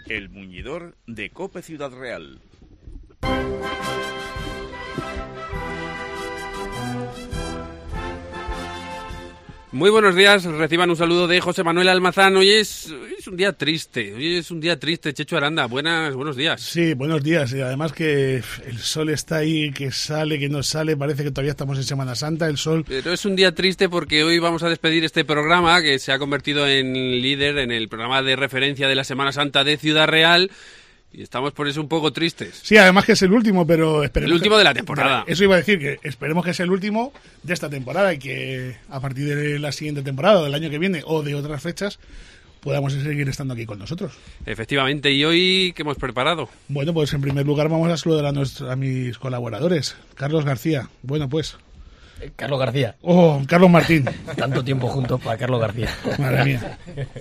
El Muñidor de COPE Ciudad Real. Muy buenos días, reciban un saludo de José Manuel Almazán. Hoy es un día triste, Checho Aranda, buenos días. Sí, buenos días, y además que el sol está ahí, que sale, que no sale, parece que todavía estamos en Semana Santa, el sol... Pero es un día triste porque hoy vamos a despedir este programa que se ha convertido en líder en el programa de referencia de la Semana Santa de Ciudad Real. Y estamos por eso un poco tristes. Sí, además que es el último, pero esperemos... El último de la temporada. Eso iba a decir, que esperemos que sea el último de esta temporada y que a partir de la siguiente temporada, del año que viene o de otras fechas, podamos seguir estando aquí con nosotros. Efectivamente, ¿y hoy qué hemos preparado? Bueno, pues en primer lugar vamos a saludar a mis colaboradores. Carlos García, bueno pues... Carlos García. Oh, Carlos Martín. Tanto tiempo juntos para Carlos García. Madre mía.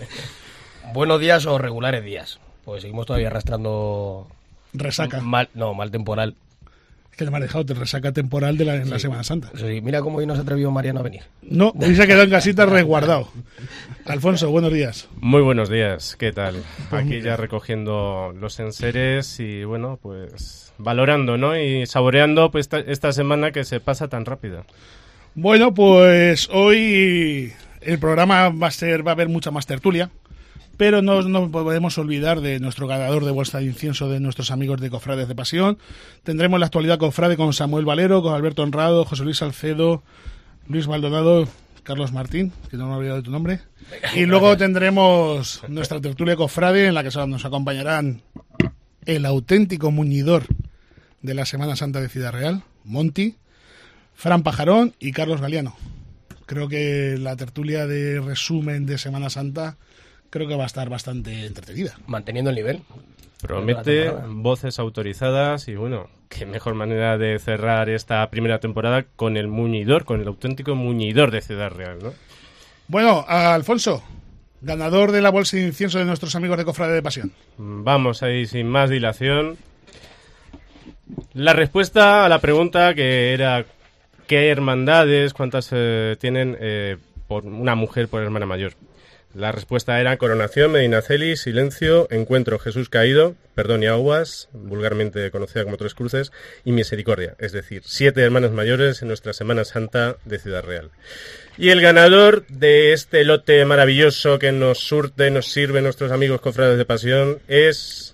Buenos días o regulares días. Pues seguimos todavía arrastrando... Resaca. Mal temporal. Es que te me has dejado, te resaca temporal en la Semana Santa. Sí, mira cómo hoy no se atrevió Mariano a venir. No, hoy se ha quedado en casita resguardado. Alfonso, buenos días. Muy buenos días, ¿qué tal? Aquí ya recogiendo los enseres y bueno, pues valorando, ¿no? Y saboreando pues esta semana que se pasa tan rápida. Bueno, pues hoy el programa va a haber mucha más tertulia. Pero no podemos olvidar de nuestro ganador de bolsa de incienso, de nuestros amigos de Cofrades de Pasión. Tendremos la actualidad cofrade con Samuel Valero, con Alberto Honrado, José Luis Salcedo, Luis Maldonado, Carlos Martín, que no me he olvidado de tu nombre. Y luego tendremos nuestra tertulia cofrade, en la que nos acompañarán el auténtico muñidor de la Semana Santa de Ciudad Real, Monty, Fran Pajarón y Carlos Galiano. Creo que la tertulia de resumen de Semana Santa... creo que va a estar bastante entretenida. Manteniendo el nivel. Promete voces autorizadas y bueno, qué mejor manera de cerrar esta primera temporada con el muñidor, con el auténtico muñidor de Ciudad Real, ¿no? Bueno, Alfonso, ganador de la bolsa de incienso de nuestros amigos de Cofrade de Pasión. Vamos ahí sin más dilación. La respuesta a la pregunta que era ¿qué hermandades, cuántas tienen por una mujer por hermana mayor? La respuesta era Coronación, Medinaceli, Silencio, Encuentro, Jesús Caído, Perdón y Aguas, vulgarmente conocida como Tres Cruces, y Misericordia, es decir, 7 hermanas mayores en nuestra Semana Santa de Ciudad Real. Y el ganador de este lote maravilloso que nos sirve nuestros amigos cofrades de Pasión es...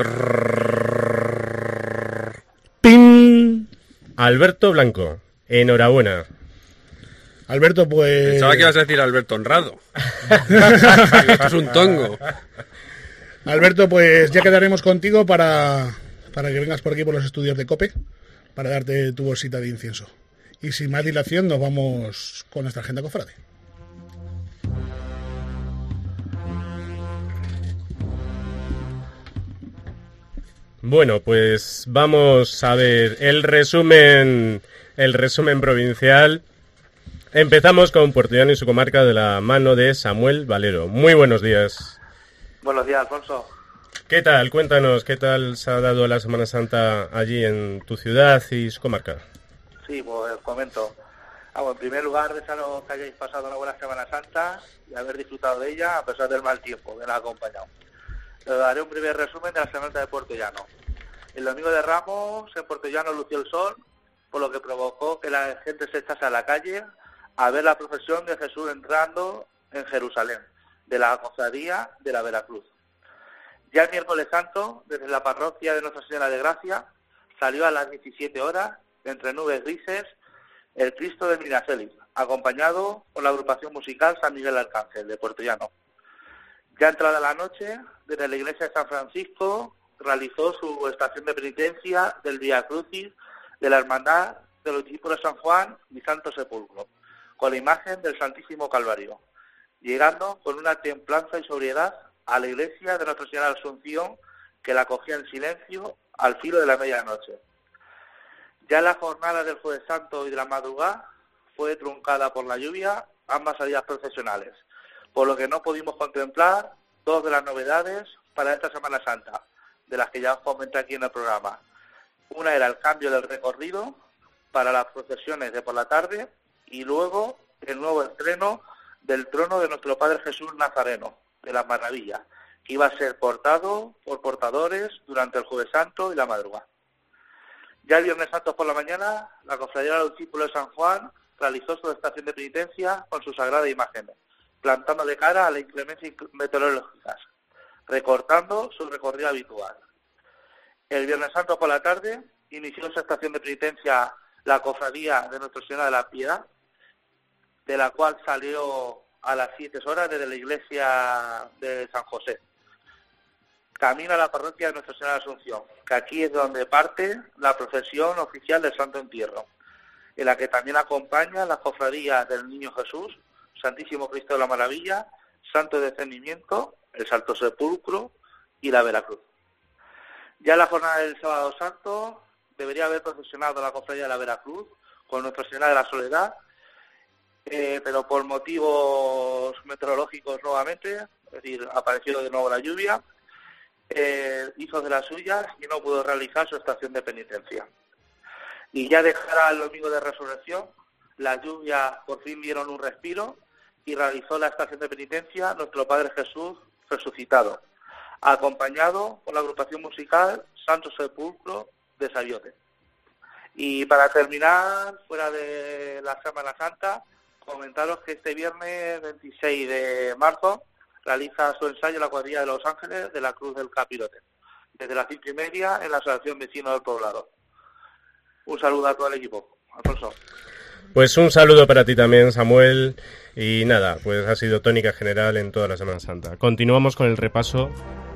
¡Ping! Alberto Blanco. Enhorabuena. Alberto, pues... Pensaba que ibas a decir Alberto Honrado. Esto es un tongo. Alberto, pues ya quedaremos contigo para que vengas por aquí por los estudios de COPE para darte tu bolsita de incienso. Y sin más dilación nos vamos con nuestra agenda cofrade. Bueno, pues vamos a ver el resumen provincial. Empezamos con Puerto Llano y su comarca de la mano de Samuel Valero. Muy buenos días. Buenos días, Alfonso. ¿Qué tal? Cuéntanos, ¿qué tal se ha dado la Semana Santa allí en tu ciudad y su comarca? Sí, pues comento. En primer lugar, desearos que hayáis pasado una buena Semana Santa y haber disfrutado de ella a pesar del mal tiempo que nos ha acompañado. Les daré un primer resumen de la Semana de Puerto Llano. El domingo de Ramos en Puerto Llano lució el sol, por lo que provocó que la gente se echase a la calle a ver la procesión de Jesús entrando en Jerusalén, de la cofradía de la Veracruz. Ya el miércoles santo, desde la parroquia de Nuestra Señora de Gracia, salió a las 17 horas, entre nubes grises, el Cristo de Medinaceli, acompañado por la agrupación musical San Miguel Arcángel, de Puerto Llano. Ya entrada la noche, desde la iglesia de San Francisco, realizó su estación de penitencia del Vía Crucis de la Hermandad de los Discípulos de San Juan y Santo Sepulcro, con la imagen del Santísimo Calvario, llegando con una templanza y sobriedad a la iglesia de Nuestra Señora de Asunción, que la acogía en silencio al filo de la medianoche. Ya la jornada del Jueves Santo y de la madrugada fue truncada por la lluvia, ambas salidas procesionales, por lo que no pudimos contemplar dos de las novedades para esta Semana Santa, de las que ya os comenté aquí en el programa. Una era el cambio del recorrido para las procesiones de por la tarde, y luego el nuevo estreno del trono de nuestro Padre Jesús Nazareno, de las Maravillas, que iba a ser portado por portadores durante el Jueves Santo y la madrugada. Ya el Viernes Santo por la mañana, la Cofradía de los Discípulos de San Juan realizó su estación de penitencia con su sagrada imagen, plantando de cara a la inclemencia meteorológica, recortando su recorrido habitual. El Viernes Santo por la tarde inició su estación de penitencia la Cofradía de Nuestra Señora de la Piedad, de la cual salió a las 7 horas desde la iglesia de San José. Camino a la parroquia de Nuestra Señora de Asunción, que aquí es donde parte la procesión oficial del Santo Entierro, en la que también acompaña la cofradía del Niño Jesús, Santísimo Cristo de la Maravilla, Santo Descendimiento, el Santo Sepulcro y la Veracruz. Ya en la jornada del Sábado Santo debería haber procesionado la cofradía de la Veracruz con Nuestra Señora de la Soledad, pero por motivos meteorológicos nuevamente, es decir, apareció de nuevo la lluvia, hizo de las suyas y no pudo realizar su estación de penitencia. Y ya de cara al domingo de resurrección, las lluvias por fin dieron un respiro y realizó la estación de penitencia nuestro Padre Jesús resucitado, acompañado por la agrupación musical Santo Sepulcro de Sayote. Y para terminar, fuera de la Semana Santa, comentaros que este viernes 26 de marzo realiza su ensayo la cuadrilla de Los Ángeles de la Cruz del Capirote, desde las 5:30 en la Asociación Vecinos del Poblado. Un saludo a todo el equipo. Alfonso. Pues un saludo para ti también, Samuel. Y nada, pues ha sido tónica general en toda la Semana Santa. Continuamos con el repaso.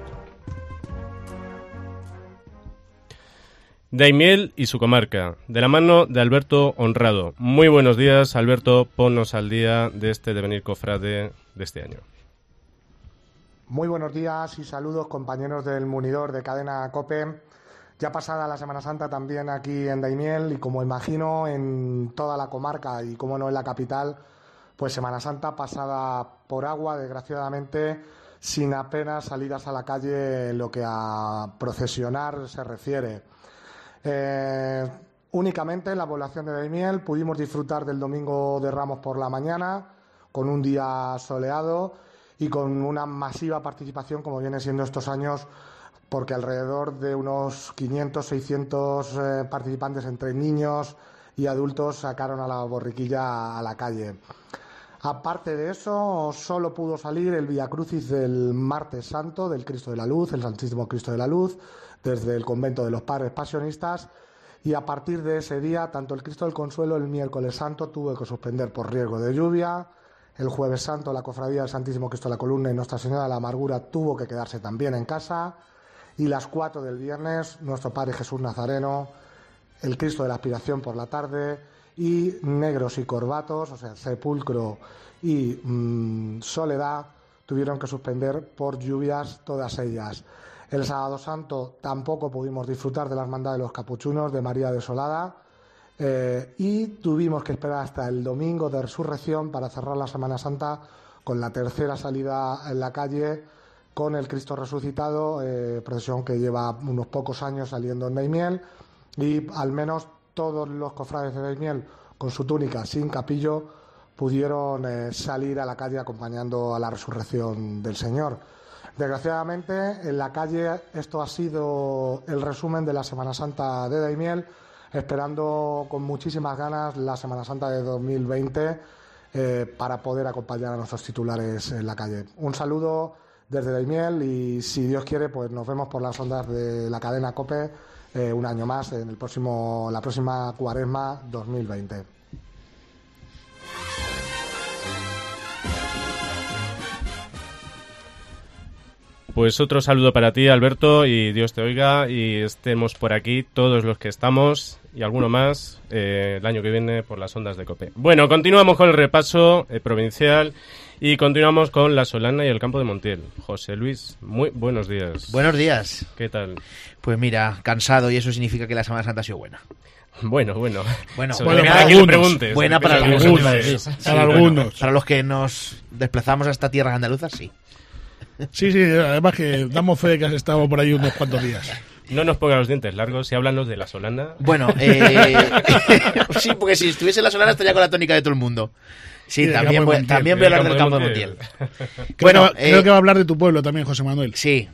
Daimiel y su comarca, de la mano de Alberto Honrado. Muy buenos días, Alberto, ponnos al día de este devenir cofrade de este año. Muy buenos días y saludos, compañeros del Munidor de Cadena COPE. Ya pasada la Semana Santa también aquí en Daimiel y como imagino en toda la comarca y como no en la capital, pues Semana Santa pasada por agua, desgraciadamente, sin apenas salidas a la calle en lo que a procesionar se refiere. Únicamente en la población de Daimiel pudimos disfrutar del Domingo de Ramos por la mañana, con un día soleado y con una masiva participación, como viene siendo estos años, porque alrededor de unos 500, 600 participantes entre niños y adultos sacaron a la borriquilla a la calle. Aparte de eso, solo pudo salir el Viacrucis del Martes Santo, del Cristo de la Luz, el Santísimo Cristo de la Luz, desde el convento de los Padres Pasionistas, y a partir de ese día, tanto el Cristo del Consuelo el miércoles Santo tuvo que suspender por riesgo de lluvia, el Jueves Santo la Cofradía del Santísimo Cristo de la Columna y Nuestra Señora de la Amargura tuvo que quedarse también en casa, y las 4 del viernes, nuestro Padre Jesús Nazareno, el Cristo de la Aspiración por la tarde, y Negros y Corbatos, o sea, Sepulcro y Soledad, tuvieron que suspender por lluvias todas ellas. El Sábado Santo tampoco pudimos disfrutar de la Hermandad de los Capuchunos de María Desolada y tuvimos que esperar hasta el Domingo de Resurrección para cerrar la Semana Santa con la tercera salida en la calle con el Cristo resucitado, procesión que lleva unos pocos años saliendo en Daimiel, y al menos todos los cofrades de Daimiel con su túnica sin capillo pudieron salir a la calle acompañando a la resurrección del Señor. Desgraciadamente, en la calle esto ha sido el resumen de la Semana Santa de Daimiel, esperando con muchísimas ganas la Semana Santa de 2020 para poder acompañar a nuestros titulares en la calle. Un saludo desde Daimiel y, si Dios quiere, pues nos vemos por las ondas de la cadena COPE un año más en la próxima Cuaresma 2020. Pues otro saludo para ti, Alberto, y Dios te oiga y estemos por aquí todos los que estamos y alguno más el año que viene por las ondas de COPE. Bueno, continuamos con el repaso provincial y continuamos con la Solana y el campo de Montiel. José Luis, muy buenos días. Buenos días. ¿Qué tal? Pues mira, cansado, y eso significa que la Semana Santa ha sido buena. Bueno. Para algunos. Buena para algunos. Para los que nos desplazamos a esta tierra andaluza, sí. Sí, además que damos fe de que has estado por ahí unos cuantos días. No nos pongan los dientes largos y háblanos de la Solana. Bueno, sí, porque si estuviese en la Solana estaría con la tónica de todo el mundo. Sí, también voy a hablar del campo de Montiel. Bueno, creo que va a hablar de tu pueblo también, José Manuel. Sí.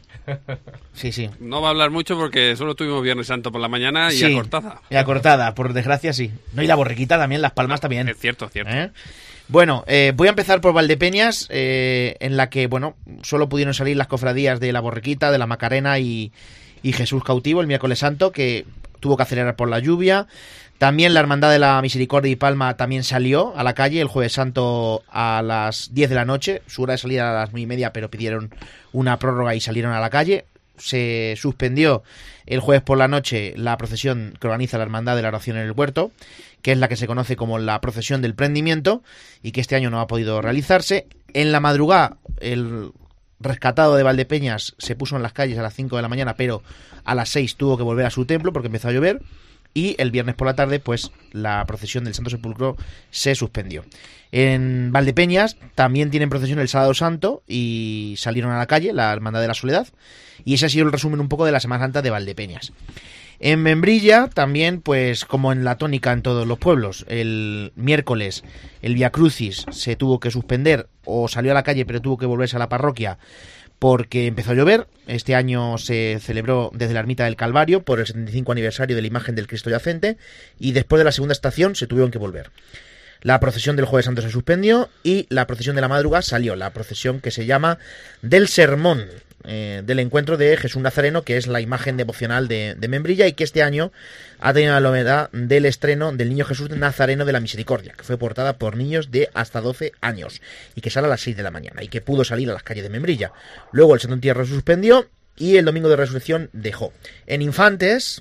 No va a hablar mucho porque solo tuvimos Viernes Santo por la mañana y a cortada. Y a cortada, por desgracia sí. No, y la Borriquita también, Las Palmas también. Es cierto. Bueno, voy a empezar por Valdepeñas, en la que, bueno, solo pudieron salir las cofradías de la Borriquita, de la Macarena y Jesús Cautivo el miércoles santo, que tuvo que acelerar por la lluvia. También la Hermandad de la Misericordia y Palma también salió a la calle el jueves santo a las 10 de la noche. Su hora de salida era a las 9:30, pero pidieron una prórroga y salieron a la calle. Se suspendió el jueves por la noche la procesión que organiza la Hermandad de la Oración en el Huerto, que es la que se conoce como la procesión del prendimiento y que este año no ha podido realizarse. En la madrugada, el rescatado de Valdepeñas se puso en las calles a las 5 de la mañana, pero a las 6 tuvo que volver a su templo porque empezó a llover. Y el viernes por la tarde, pues la procesión del Santo Sepulcro se suspendió. En Valdepeñas también tienen procesión el Sábado Santo y salieron a la calle la Hermandad de la Soledad. Y ese ha sido el resumen un poco de la Semana Santa de Valdepeñas. En Membrilla también, pues como en la tónica en todos los pueblos, el miércoles el Via Crucis se tuvo que suspender o salió a la calle pero tuvo que volverse a la parroquia porque empezó a llover. Este año se celebró desde la Ermita del Calvario por el 75 aniversario de la imagen del Cristo Yacente y después de la segunda estación se tuvieron que volver. La procesión del Jueves Santo se suspendió y la procesión de la madrugada salió, la procesión que se llama del Sermón, del encuentro de Jesús Nazareno, que es la imagen devocional de Membrilla y que este año ha tenido la novedad del estreno del Niño Jesús Nazareno de la Misericordia, que fue portada por niños de hasta 12 años y que sale a las 6 de la mañana y que pudo salir a las calles de Membrilla. Luego el Santo Entierro se suspendió y el Domingo de Resurrección dejó. En Infantes,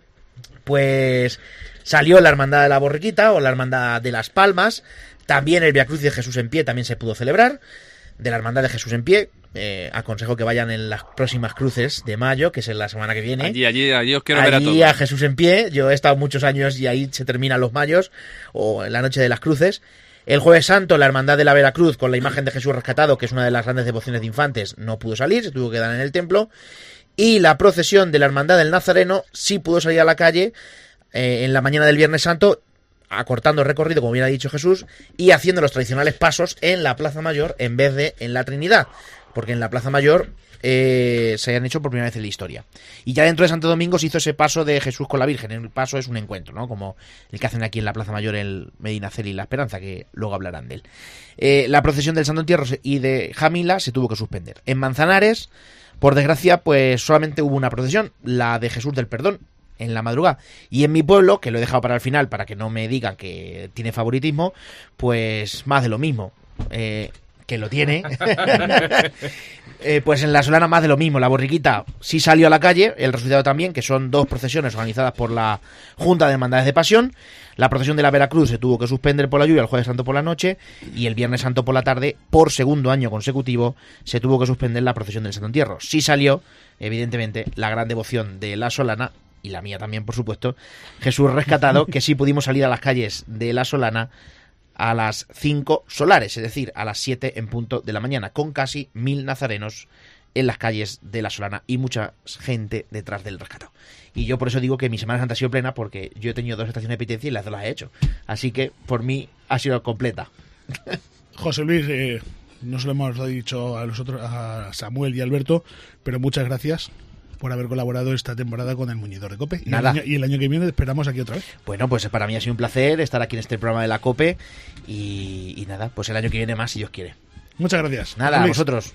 pues salió la Hermandad de la Borriquita o la Hermandad de las Palmas. También el Via Crucis de Jesús en Pie también se pudo celebrar. De la Hermandad de Jesús en Pie, aconsejo que vayan en las próximas cruces de mayo, que es en la semana que viene. Allí os quiero ver a todos. Allí a Jesús en Pie. Yo he estado muchos años y ahí se terminan los mayos o en la noche de las cruces. El Jueves Santo, la Hermandad de la Veracruz con la imagen de Jesús rescatado, que es una de las grandes devociones de Infantes, no pudo salir, se tuvo que quedar en el templo. Y la procesión de la Hermandad del Nazareno sí pudo salir a la calle en la mañana del Viernes Santo, acortando el recorrido, como bien ha dicho Jesús, y haciendo los tradicionales pasos en la Plaza Mayor en vez de en la Trinidad, porque en la Plaza Mayor se hayan hecho por primera vez en la historia. Y ya dentro de Santo Domingo se hizo ese paso de Jesús con la Virgen. El paso es un encuentro, ¿no? Como el que hacen aquí en la Plaza Mayor el Medinaceli y la Esperanza, que luego hablarán de él. La procesión del Santo Entierro y de Jamila se tuvo que suspender. En Manzanares, por desgracia, pues solamente hubo una procesión, la de Jesús del Perdón, en la madrugada. Y en mi pueblo, que lo he dejado para el final para que no me digan que tiene favoritismo, pues más de lo mismo, que lo tiene. Pues en la Solana más de lo mismo. La Borriquita sí salió a la calle, el Resucitado también, que son dos procesiones organizadas por la Junta de Hermandades de Pasión. La procesión de la Veracruz se tuvo que suspender por la lluvia el Jueves Santo por la noche y el Viernes Santo por la tarde, por segundo año consecutivo, se tuvo que suspender la procesión del Santo Entierro. Sí salió, evidentemente, la gran devoción de la Solana, y la mía también, por supuesto, Jesús rescatado, que sí pudimos salir a las calles de la Solana a las 5 solares, es decir, a las 7 en punto de la mañana, con casi 1000 nazarenos en las calles de la Solana y mucha gente detrás del rescatado. Y yo por eso digo que mi Semana Santa ha sido plena, porque yo he tenido 2 estaciones de penitencia y las 2 las he hecho. Así que por mí ha sido completa. José Luis, no se lo hemos dicho a los otros, a Samuel y Alberto, pero muchas gracias por haber colaborado esta temporada con el Muñidor de COPE. Nada. Y el año que viene esperamos aquí otra vez. Bueno, pues para mí ha sido un placer estar aquí en este programa de la COPE y nada, pues el año que viene más, si Dios quiere. Muchas gracias. Nada, a vosotros.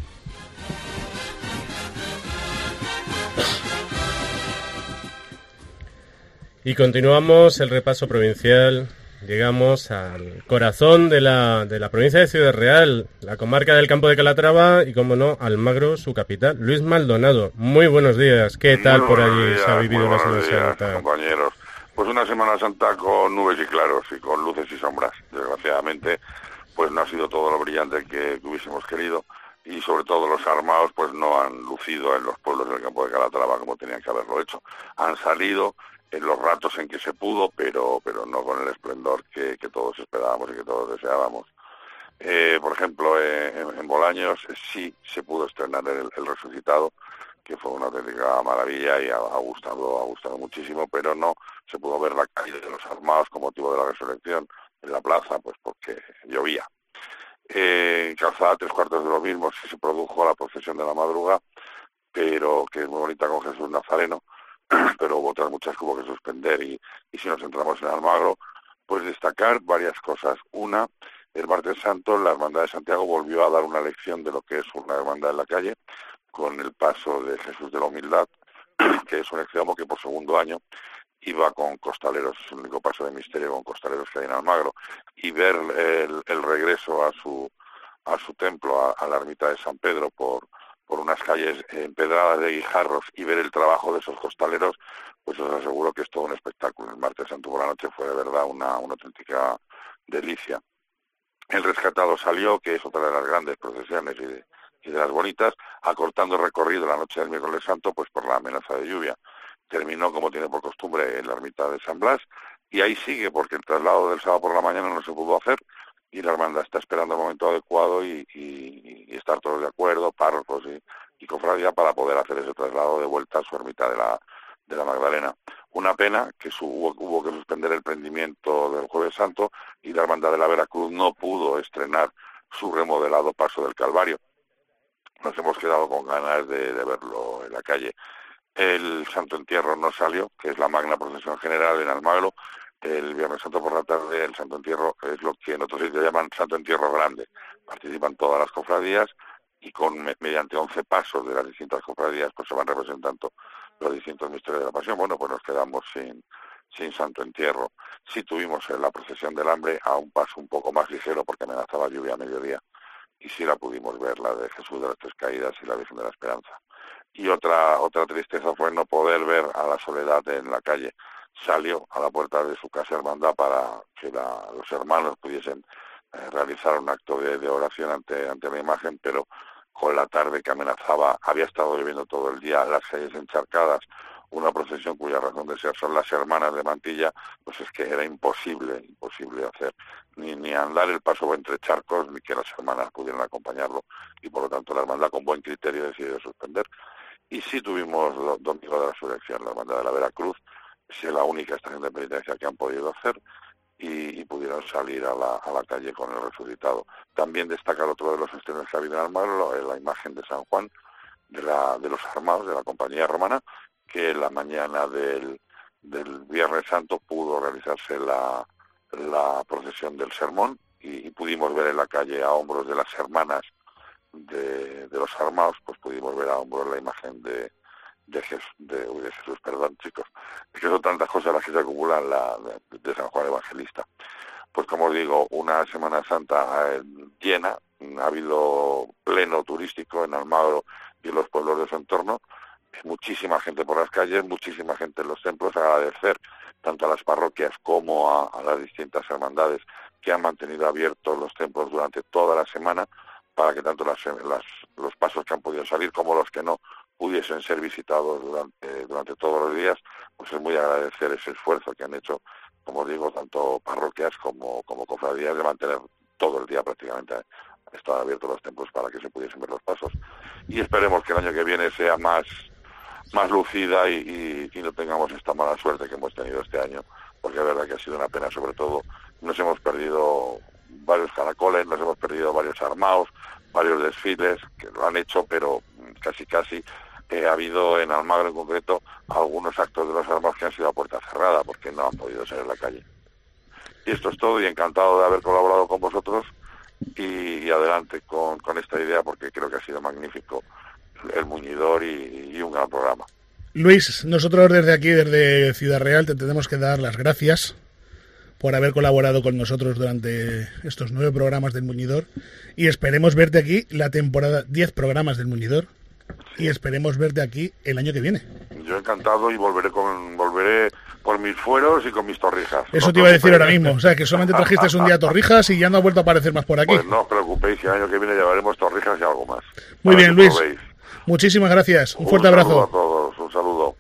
Y continuamos el repaso provincial. Llegamos al corazón de la provincia de Ciudad Real, la comarca del Campo de Calatrava y, como no, Almagro, su capital. Luis Maldonado, muy buenos días. ¿Qué tal por allí se ha vivido la Semana Santa? Compañeros, pues una Semana Santa con nubes y claros y con luces y sombras. Desgraciadamente, pues no ha sido todo lo brillante que hubiésemos querido y sobre todo los armados pues no han lucido en los pueblos del Campo de Calatrava como tenían que haberlo hecho. Han salido en los ratos en que se pudo, pero no con el esplendor que todos esperábamos y que todos deseábamos. Por ejemplo, en Bolaños sí se pudo estrenar el Resucitado, que fue una auténtica maravilla y ha gustado muchísimo, pero no se pudo ver la caída de los armados con motivo de la resurrección en la plaza, pues porque llovía. Calzada 3/4 de lo mismo, sí se produjo la procesión de la madrugada, pero que es muy bonita con Jesús Nazareno, pero hubo otras muchas que hubo que suspender y si nos centramos en Almagro, pues destacar varias cosas. Una, el martes santo la Hermandad de Santiago volvió a dar una lección de lo que es una hermandad en la calle, con el paso de Jesús de la Humildad, que es un extremo que por segundo año iba con costaleros, es el único paso de misterio con costaleros que hay en Almagro, y ver el regreso a su templo, a la ermita de San Pedro, por unas calles empedradas de guijarros y ver el trabajo de esos costaleros, pues os aseguro que es todo un espectáculo. El martes santo por la noche fue de verdad una auténtica delicia. El Rescatado salió, que es otra de las grandes procesiones y de las bonitas, acortando el recorrido la noche del miércoles santo, pues por la amenaza de lluvia. Terminó, como tiene por costumbre, en la ermita de San Blas, y ahí sigue, porque el traslado del sábado por la mañana no se pudo hacer, y la hermandad está esperando el momento adecuado y estar todos de acuerdo, párrocos y cofradía, para poder hacer ese traslado de vuelta a su ermita de la Magdalena. Una pena que hubo que suspender el prendimiento del Jueves Santo y la Hermandad de la Veracruz no pudo estrenar su remodelado Paso del Calvario. Nos hemos quedado con ganas de verlo en la calle. El Santo Entierro no salió, que es la magna procesión general en Almagro. El Viernes Santo por la tarde, el Santo Entierro es lo que en otros sitios llaman Santo Entierro Grande. Participan todas las cofradías y mediante 11 pasos de las distintas cofradías pues se van representando los distintos misterios de la Pasión. Bueno, pues nos quedamos sin Santo Entierro. Sí tuvimos la procesión del Hambre a un paso un poco más ligero porque amenazaba lluvia a mediodía, y sí la pudimos ver, la de Jesús de las Tres Caídas y la Virgen de la Esperanza. Y otra tristeza fue no poder ver a la Soledad en la calle. Salió a la puerta de su casa hermandad para que los hermanos pudiesen realizar un acto de oración ante la imagen, pero con la tarde que amenazaba, había estado lloviendo todo el día, las calles encharcadas, una procesión cuya razón de ser son las hermanas de Mantilla, pues es que era imposible hacer ni andar el paso entre charcos, ni que las hermanas pudieran acompañarlo, y por lo tanto la hermandad con buen criterio decidió suspender. Y sí tuvimos Domingo de la Resurrección, la hermandad de la Veracruz, es la única estación de penitencia que han podido hacer, y pudieron salir a la calle con el Resucitado. También destacar otro de los estrenos que ha habido en Almagro, la imagen de San Juan, de los armados, de la Compañía Romana, que en la mañana del Viernes Santo pudo realizarse la procesión del sermón, y pudimos ver en la calle a hombros de las hermanas de los armados, pues pudimos ver a hombros la imagen de Jesús, perdón, chicos, es que son tantas cosas las que se acumulan de San Juan Evangelista. Pues como os digo, una Semana Santa llena, ha habido pleno turístico en Almagro y en los pueblos de su entorno, muchísima gente por las calles, muchísima gente en los templos. Agradecer tanto a las parroquias como a las distintas hermandades que han mantenido abiertos los templos durante toda la semana, para que tanto los pasos que han podido salir como los que no pudiesen ser visitados durante todos los días. Pues es muy agradecer ese esfuerzo que han hecho, como digo, tanto parroquias como cofradías, de mantener todo el día prácticamente estado abiertos los templos para que se pudiesen ver los pasos. Y esperemos que el año que viene sea más lucida y no tengamos esta mala suerte que hemos tenido este año, porque es verdad que ha sido una pena. Sobre todo nos hemos perdido varios caracoles, nos hemos perdido varios armados, varios desfiles que lo han hecho, pero casi ha habido en Almagro en concreto algunos actos de los armados que han sido a puerta cerrada porque no han podido salir a la calle. Y esto es todo, y encantado de haber colaborado con vosotros y adelante con esta idea, porque creo que ha sido magnífico el Muñidor y un gran programa. Luis, nosotros desde aquí, desde Ciudad Real, te tenemos que dar las gracias por haber colaborado con nosotros durante estos 9 programas del Muñidor, y esperemos verte aquí la temporada 10 programas del Muñidor, y esperemos verte aquí el año que viene. Yo encantado, y volveré por mis fueros y con mis torrijas. Eso te iba a decir ahora mismo, o sea, que solamente trajiste un día torrijas y ya no ha vuelto a aparecer más por aquí. Pues no os preocupéis, que el año que viene llevaremos torrijas y algo más. Muy bien, Luis. Muchísimas gracias. Un fuerte abrazo. A todos, un saludo.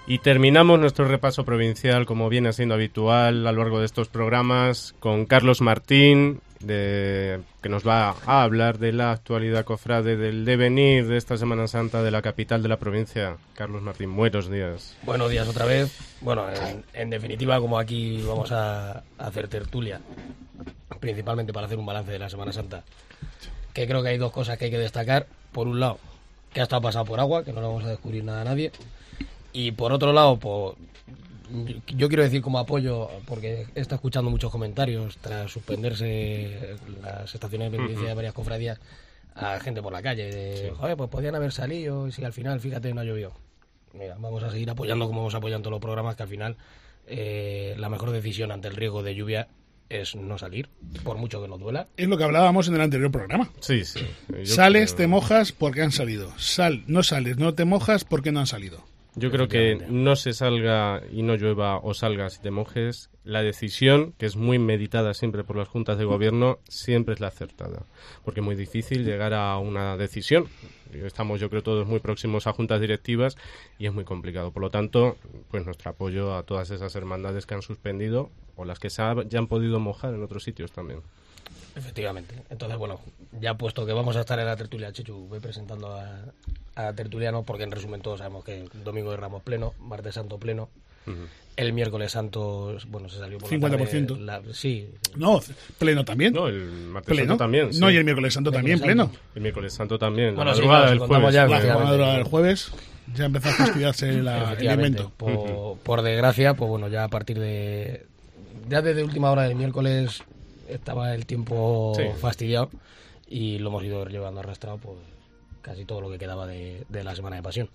Y terminamos nuestro repaso provincial, como viene siendo habitual a lo largo de estos programas, con Carlos Martín, que nos va a hablar de la actualidad cofrade, del devenir de esta Semana Santa de la capital de la provincia. Carlos Martín, buenos días. Buenos días otra vez. Bueno, en definitiva, como aquí vamos a hacer tertulia, principalmente para hacer un balance de la Semana Santa, que creo que hay dos cosas que hay que destacar. Por un lado, que ha estado pasado por agua, que no le vamos a descubrir nada a nadie. Y por otro lado, pues, yo quiero decir como apoyo, porque he estado escuchando muchos comentarios tras suspenderse las estaciones de penitencia de varias cofradías, a gente por la calle, de, joder, pues podían haber salido, y si al final, fíjate, no ha llovido. Mira, vamos a seguir apoyando como hemos apoyado en todos los programas, que al final la mejor decisión ante el riesgo de lluvia es no salir, por mucho que nos duela. Es lo que hablábamos en el anterior programa. Sí, sí. Sales, te mojas porque han salido. No sales, no te mojas porque no han salido. Yo creo que no se salga y no llueva o salgas y te mojes. La decisión, que es muy meditada siempre por las juntas de gobierno, siempre es la acertada. Porque es muy difícil llegar a una decisión. Estamos, yo creo, todos muy próximos a juntas directivas y es muy complicado. Por lo tanto, pues nuestro apoyo a todas esas hermandades que han suspendido o las que ya han podido mojar en otros sitios también. Efectivamente. Entonces, bueno, ya puesto que vamos a estar en la tertulia, Chechu, voy presentando a tertuliano, porque en resumen todos sabemos que Domingo de Ramos pleno, Martes Santo pleno, el Miércoles Santo, bueno, se salió por 50%. la tarde, sí. No, pleno también. No, el Martes Santo también. Sí. No, y el Miércoles Santo también, pleno. El Miércoles Santo también. Bueno, la madrugada del jueves. La madrugada del jueves ya empezó a fastidiarse el invento. Por desgracia, pues bueno, ya a partir de... Ya desde última hora del miércoles estaba el tiempo fastidiado y lo hemos ido llevando arrastrado pues casi todo lo que quedaba de la Semana de Pasión.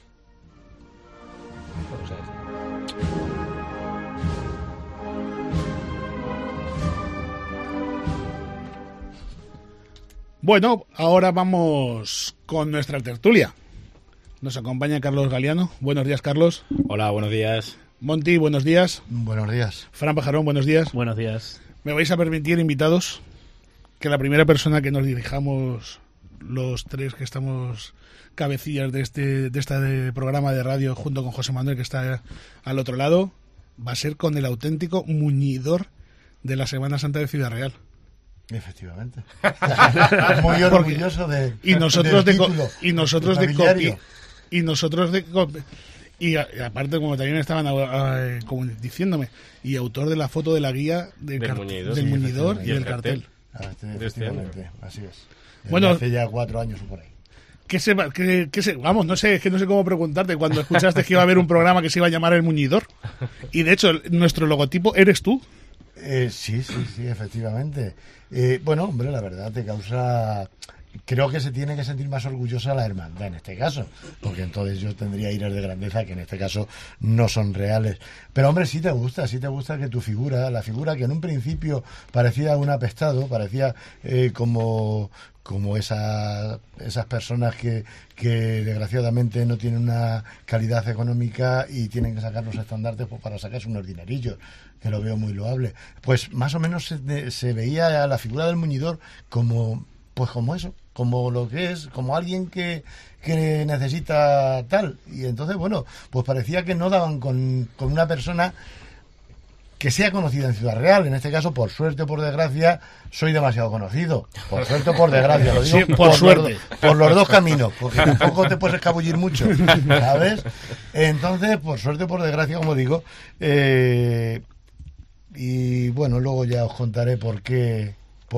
Bueno, ahora vamos con nuestra tertulia. Nos acompaña Carlos Galiano. Buenos días, Carlos. Hola, buenos días. Monty, buenos días. Buenos días. Fran Pajarón, buenos días. Buenos días. ¿Me vais a permitir, invitados, que la primera persona que nos dirijamos los tres que estamos cabecillas de este programa de radio junto con José Manuel, que está al otro lado, va a ser con el auténtico muñidor de la Semana Santa de Ciudad Real? Efectivamente. Muy orgulloso de y nosotros del de título, y nosotros de nobiliario. Y aparte, como también estaban como diciéndome, y autor de la foto de la guía del muñidor y del cartel. Efectivamente, así es. Bueno, hace ya 4 años o por ahí. Vamos, no sé cómo preguntarte cuando escuchaste que iba a haber un programa que se iba a llamar El Muñidor. Y de hecho, nuestro logotipo eres tú. Sí, efectivamente. Bueno, hombre, la verdad te causa... Creo que se tiene que sentir más orgullosa la hermandad en este caso, porque entonces yo tendría aires de grandeza que en este caso no son reales. Pero hombre, sí te gusta que tu figura, la figura que en un principio parecía un apestado, parecía como esas personas que desgraciadamente no tienen una calidad económica y tienen que sacar los estandartes pues, para sacarse unos dinerillos, que lo veo muy loable. Pues más o menos se veía la figura del muñidor como eso, como lo que es, como alguien que necesita tal. Y entonces, bueno, pues parecía que no daban con una persona que sea conocida en Ciudad Real. En este caso, por suerte o por desgracia, soy demasiado conocido. Por suerte o por desgracia, lo digo. Sí, por suerte. Por los dos caminos, porque tampoco te puedes escabullir mucho, ¿sabes? Entonces, por suerte o por desgracia, como digo, y bueno, luego ya os contaré por qué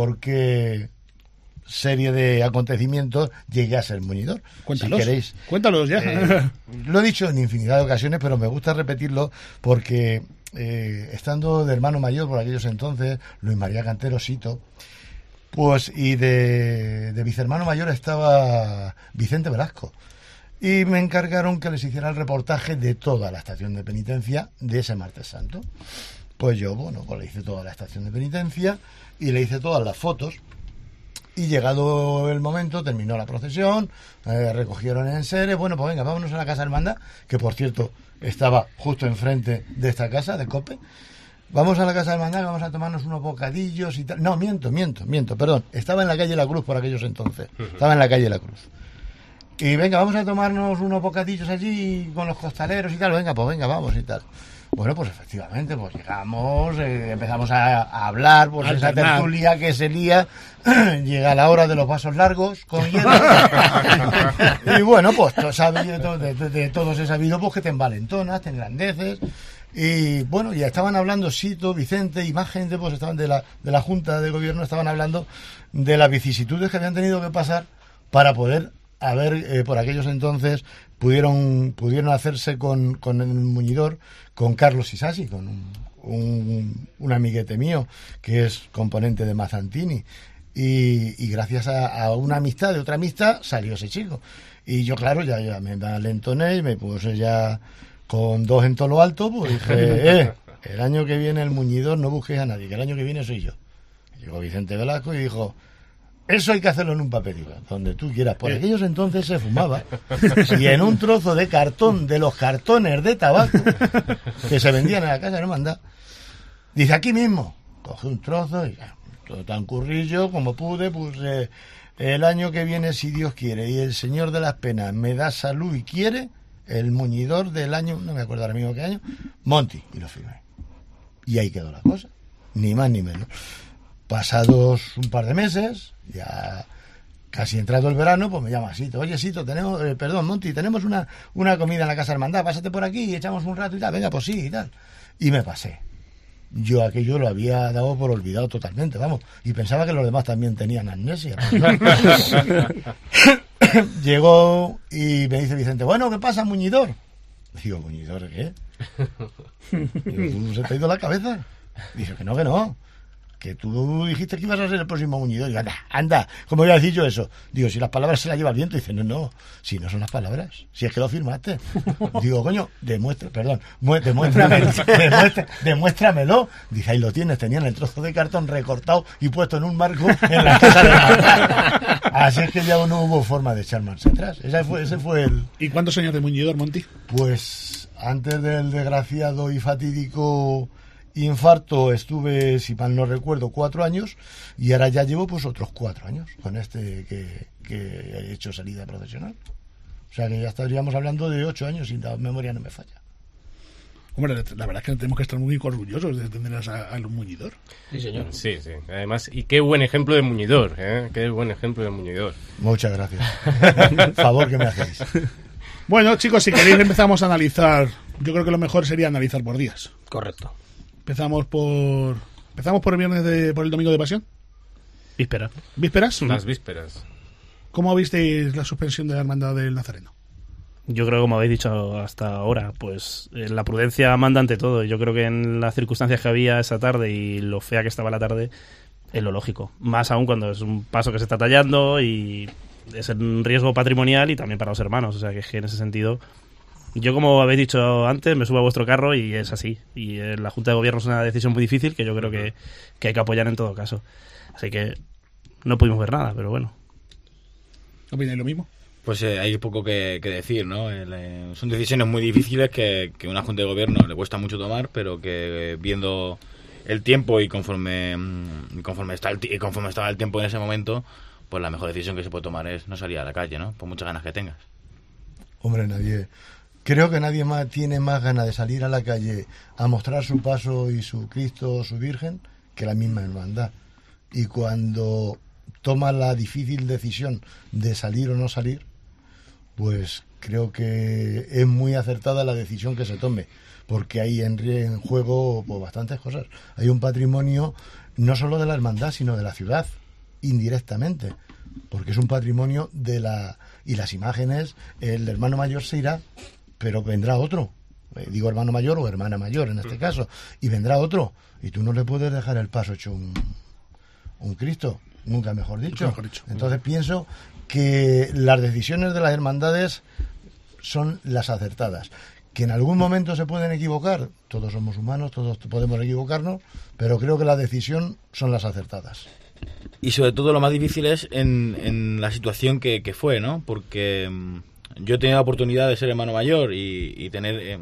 serie de acontecimientos llegué a ser muñidor. Cuéntalos, si queréis. Cuéntalos ya. Lo he dicho en infinidad de ocasiones, pero me gusta repetirlo porque estando de hermano mayor por aquellos entonces, Luis María Cantero Sito, pues y de vicehermano mayor estaba Vicente Velasco. Y me encargaron que les hiciera el reportaje de toda la estación de penitencia de ese Martes Santo. Pues yo, bueno, pues le hice toda la estación de penitencia y le hice todas las fotos. Y llegado el momento, terminó la procesión, recogieron en seres, bueno, pues venga, vámonos a la Casa Hermandad, que por cierto estaba justo enfrente de esta casa, de Cope. Vamos a la Casa Hermandad, vamos a tomarnos unos bocadillos y tal. No, miento, perdón. Estaba en la calle La Cruz por aquellos entonces. Estaba en la calle La Cruz. Y venga, vamos a tomarnos unos bocadillos allí con los costaleros y tal. Venga, pues venga, vamos y tal. Bueno, pues efectivamente, pues llegamos, empezamos a hablar, pues esa tertulia que se lía, llega la hora de los vasos largos con hielo. Y bueno, pues de todos he sabido pues que te envalentonas, te engrandeces. Y bueno, ya estaban hablando Sito, Vicente y más gente, pues estaban de la Junta de Gobierno, estaban hablando de las vicisitudes que habían tenido que pasar para poder por aquellos entonces pudieron hacerse con el muñidor, con Carlos Isasi, con un amiguete mío que es componente de Mazzantini, y gracias a una amistad, de otra amistad, salió ese chico. Y yo, claro, ya me alentoné y me puse ya con 2 en todo lo alto, pues dije, el año que viene el muñidor no busques a nadie, que el año que viene soy yo. Llegó Vicente Velasco y dijo, eso hay que hacerlo en un papel, donde tú quieras. Por aquellos entonces se fumaba, y en un trozo de cartón, de los cartones de tabaco que se vendían en la casa de hermandad, dice, aquí mismo, cogí un trozo y todo tan currillo como pude, puse, el año que viene, si Dios quiere y el Señor de las Penas me da salud y quiere, el muñidor del año, no me acuerdo ahora mismo qué año, Monti, y lo firmé. Y ahí quedó la cosa, ni más ni menos. Pasados un par de meses, ya casi entrado el verano, pues me llama Sito. Oye, Sito, tenemos, Monti, tenemos una comida en la casa hermandad, pásate por aquí y echamos un rato y tal. Venga, pues sí y tal. Y me pasé. Yo aquello lo había dado por olvidado totalmente, vamos. Y pensaba que los demás también tenían amnesia. Llegó y me dice Vicente, bueno, ¿qué pasa, muñidor? Digo, ¿muñidor qué? Digo, ¿tú se te ha ido la cabeza? Dice, que no. Que tú dijiste que ibas a ser el próximo muñidor. Y anda, ¿cómo voy a decir yo eso? Digo, si las palabras se las lleva el viento. Dice, no, si no son las palabras, si es que lo firmaste. Digo, coño, demuéstramelo. Dice, ahí lo tienes, tenían el trozo de cartón recortado y puesto en un marco en la casa de la... Así es que ya no hubo forma de echar marcha atrás. Ese fue el... ¿Y cuántos años de muñidor, Monti? Pues antes del desgraciado y fatídico infarto estuve, si mal no recuerdo, 4 años, y ahora ya llevo pues otros 4 años con este que he hecho salida profesional. O sea que ya estaríamos hablando de 8 años, si la memoria no me falla. Hombre, la verdad es que tenemos que estar muy orgullosos de tener al muñidor. Sí, señor. Sí. Además, y qué buen ejemplo de muñidor, ¿eh? Qué buen ejemplo de muñidor. Muchas gracias. Favor que me hacéis. Bueno, chicos, si queréis empezamos a analizar. Yo creo que lo mejor sería analizar por días. Correcto. Empezamos por el viernes por el domingo de Pasión. ¿Vísperas? Las vísperas. ¿Cómo visteis la suspensión de la Hermandad del Nazareno? Yo creo, como habéis dicho hasta ahora, pues la prudencia manda ante todo. Yo creo que en las circunstancias que había esa tarde y lo fea que estaba la tarde, es lo lógico. Más aún cuando es un paso que se está tallando y es un riesgo patrimonial y también para los hermanos. O sea, que en ese sentido, yo, como habéis dicho antes, me subo a vuestro carro y es así. Y la Junta de Gobierno es una decisión muy difícil que yo creo que hay que apoyar en todo caso. Así que no pudimos ver nada, pero bueno. ¿Opináis lo mismo? Pues hay poco que decir, ¿no? Son decisiones muy difíciles que una Junta de Gobierno le cuesta mucho tomar, pero que viendo el tiempo y conforme estaba el tiempo en ese momento, pues la mejor decisión que se puede tomar es no salir a la calle, ¿no? Por muchas ganas que tengas. Hombre, creo que nadie más tiene más ganas de salir a la calle a mostrar su paso y su Cristo o su Virgen que la misma hermandad. Y cuando toma la difícil decisión de salir o no salir, pues creo que es muy acertada la decisión que se tome, porque hay en juego pues, bastantes cosas. Hay un patrimonio no solo de la hermandad, sino de la ciudad, indirectamente, porque es un patrimonio y las imágenes, el hermano mayor se irá, pero vendrá otro. Digo hermano mayor o hermana mayor en este caso, y vendrá otro, y tú no le puedes dejar el paso hecho un Cristo, nunca mejor dicho. Entonces pienso que las decisiones de las hermandades son las acertadas. Que en algún momento se pueden equivocar, todos somos humanos, todos podemos equivocarnos, pero creo que la decisión son las acertadas. Y sobre todo lo más difícil es en la situación que fue, ¿no? Porque yo he tenido la oportunidad de ser hermano mayor y tener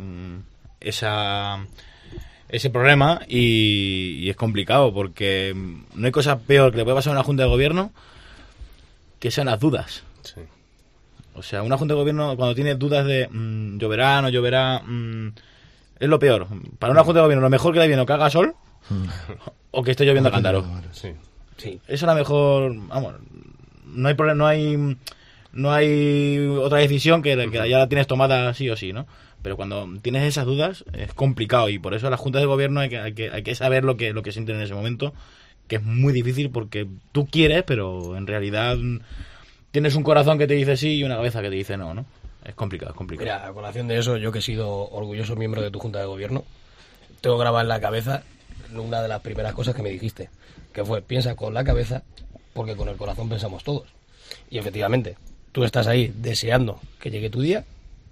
ese problema y es complicado porque no hay cosa peor que le puede pasar a una Junta de Gobierno que sean las dudas. Sí. O sea, una junta de gobierno cuando tiene dudas de lloverá, no lloverá, es lo peor. Para una junta de gobierno lo mejor que le viene o que haga sol o que esté lloviendo a cántaro. Sí. Eso es la mejor, vamos, no hay problema, no hay otra decisión que ya la tienes tomada sí o sí, ¿no? Pero cuando tienes esas dudas es complicado y por eso las juntas de gobierno hay que saber lo que sienten en ese momento, que es muy difícil porque tú quieres, pero en realidad tienes un corazón que te dice sí y una cabeza que te dice no, ¿no? Es complicado. Mira, a colación de eso, yo que he sido orgulloso miembro de tu junta de gobierno, tengo grabado en la cabeza una de las primeras cosas que me dijiste, que fue, piensa con la cabeza, porque con el corazón pensamos todos. Y efectivamente, tú estás ahí deseando que llegue tu día,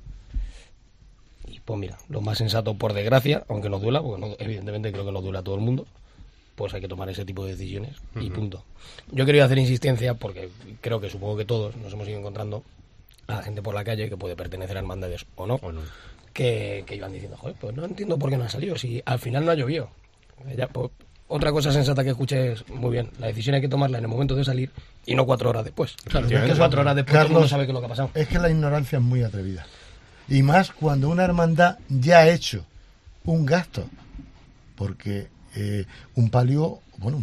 y pues mira, lo más sensato, por desgracia, aunque nos duela, porque evidentemente creo que nos duela a todo el mundo, pues hay que tomar ese tipo de decisiones y punto. Yo quería hacer insistencia porque creo que supongo que todos nos hemos ido encontrando a la gente por la calle que puede pertenecer a hermandades o no. Que iban diciendo, joder, pues no entiendo por qué no ha salido, si al final no ha llovido. Ya, pues, otra cosa sensata que escuché es, muy bien, la decisión hay que tomarla en el momento de salir y no 4 horas después. Claro, es que 4 horas después Carlos, todo el mundo sabe qué es lo que ha pasado. Es que la ignorancia es muy atrevida. Y más cuando una hermandad ya ha hecho un gasto. Porque un palio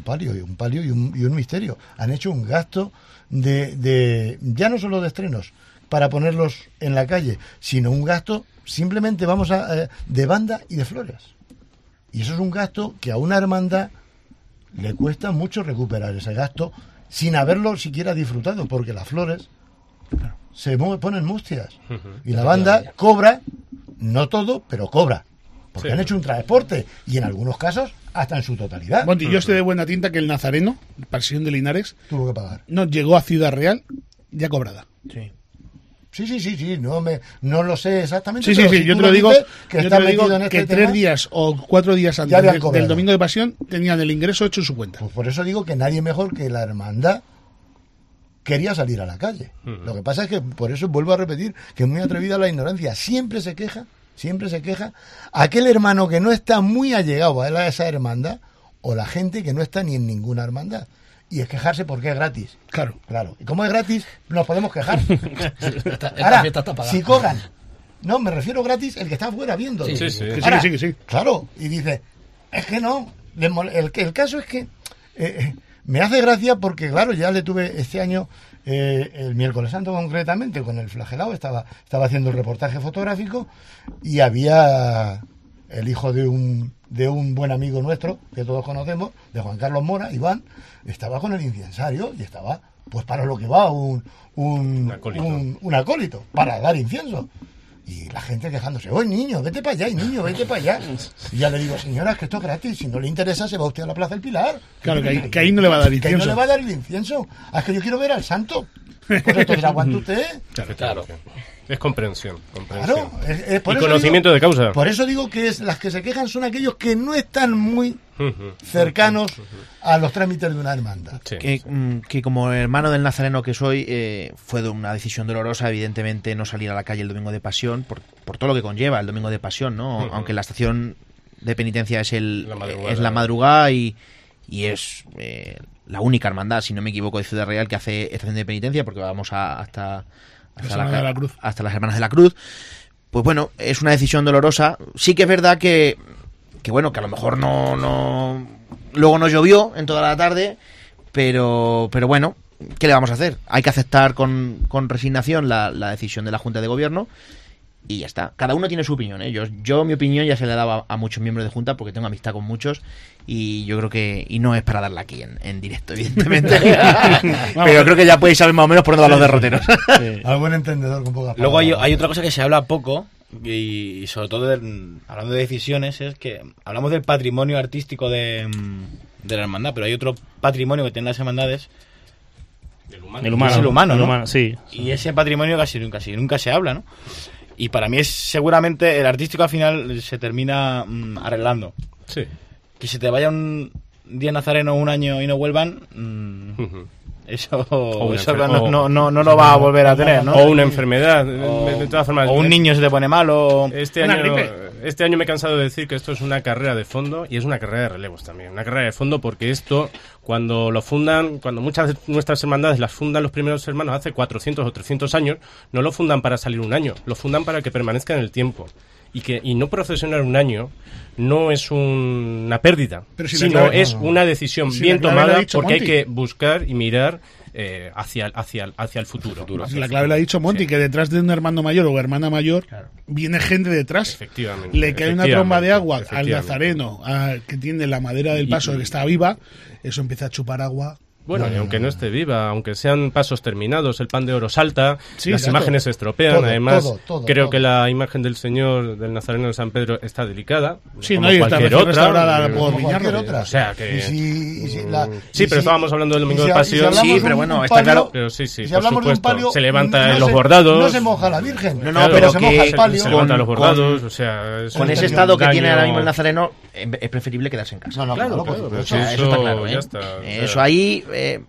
y un misterio han hecho un gasto de ya no solo de estrenos para ponerlos en la calle, sino un gasto simplemente de banda y de flores. Y eso es un gasto que a una hermandad le cuesta mucho recuperar ese gasto sin haberlo siquiera disfrutado, porque las flores se ponen mustias y la banda cobra, no todo, pero cobra, porque han hecho un transporte y en algunos casos hasta en su totalidad. Monty, yo estoy de buena tinta que el Nazareno, Pasión de Linares, tuvo que pagar. No llegó a Ciudad Real ya cobrada. Sí, no lo sé exactamente. Sí, yo te lo digo, que 3 días o 4 días antes del Domingo de Pasión tenían el ingreso hecho en su cuenta. Pues por eso digo que nadie mejor que la hermandad quería salir a la calle. Lo que pasa es que, por eso vuelvo a repetir, que es muy atrevida la ignorancia. Siempre se queja aquel hermano que no está muy allegado a esa hermandad o la gente que no está ni en ninguna hermandad. Y es quejarse porque es gratis. Claro. Y como es gratis, nos podemos quejar. Ahora, si cobran, no, me refiero gratis el que está afuera viendo. Sí. Claro, y dice, es que no. El caso es que me hace gracia porque, claro, ya le tuve este año, el miércoles santo concretamente, con el flagelado, estaba haciendo el reportaje fotográfico y había el hijo de un buen amigo nuestro, que todos conocemos, de Juan Carlos Mora, Iván, estaba con el incensario y estaba, pues para lo que va un acólito, para dar incienso. Y la gente quejándose, oye niño, vete para allá, vete para allá. Y ya le digo, señora, es que esto es gratis, si no le interesa se va usted a la Plaza del Pilar. Claro, que ahí no le va a dar incienso. Que ahí no le va a dar el incienso. Es que yo quiero ver al santo. Pues entonces aguanta usted. Claro. Es comprensión. Claro, y conocimiento de causa. Por eso digo que las que se quejan son aquellos que no están muy cercanos a los trámites de una hermandad. Que como hermano del Nazareno que soy, fue una decisión dolorosa, evidentemente, no salir a la calle el Domingo de Pasión, por todo lo que conlleva el Domingo de Pasión, ¿no? Aunque la estación de penitencia es la madrugada y es la única hermandad, si no me equivoco, de Ciudad Real que hace estación de penitencia, porque vamos hasta las Hermanas de la Cruz. Pues bueno, es una decisión dolorosa. Sí que es verdad que a lo mejor no luego no llovió en toda la tarde, pero bueno, ¿qué le vamos a hacer? Hay que aceptar con resignación la decisión de la Junta de Gobierno y ya está. Cada uno tiene su opinión, ¿eh? Yo mi opinión ya se la he dado a muchos miembros de Junta porque tengo amistad con muchos y yo creo que no es para darla aquí en directo, evidentemente. Pero creo que ya podéis saber más o menos por dónde van los derroteros. Al buen entendedor con poca palabra. Luego hay otra cosa que se habla poco y sobre todo hablando de decisiones, es que hablamos del patrimonio artístico de la hermandad, pero hay otro patrimonio que tienen las hermandades. El humano, ¿no? Sí. Y ese patrimonio casi nunca se habla, ¿no? Y para mí es seguramente el artístico al final se termina arreglando. Sí. Que se te vaya un día nazareno un año y no vuelvan, eso no lo va a volver a tener, ¿no? O una enfermedad, de todas formas. O un niño se te pone malo. Este año este año me he cansado de decir que esto es una carrera de fondo y es una carrera de relevos también. Una carrera de fondo porque esto, cuando muchas de nuestras hermandades las fundan los primeros hermanos hace 400 o 300 años, no lo fundan para salir un año, lo fundan para que permanezca en el tiempo. Y no procesionar un año no es una pérdida, sino es una decisión bien tomada porque hay que buscar y mirar hacia el futuro. La clave la ha dicho Monty, que detrás de un hermano mayor o hermana mayor viene gente detrás. Efectivamente. Le cae una tromba de agua al nazareno que tiene la madera del paso que está viva, eso empieza a chupar agua. Bueno, y aunque no esté viva, aunque sean pasos terminados, el pan de oro salta, las imágenes se estropean, además creo que la imagen del Señor, del Nazareno de San Pedro, está delicada, como cualquier otra. O sea que... Sí, pero estábamos hablando del Domingo de Pasión. Sí, pero bueno, está claro. Pero sí, si por supuesto, palio, se levanta en los bordados. No se moja la Virgen. Pero se moja el palio. Se levanta los bordados, o sea... Con ese estado que tiene ahora mismo el Nazareno, es preferible quedarse en casa. Claro, eso está claro, ¿eh? Eso ahí...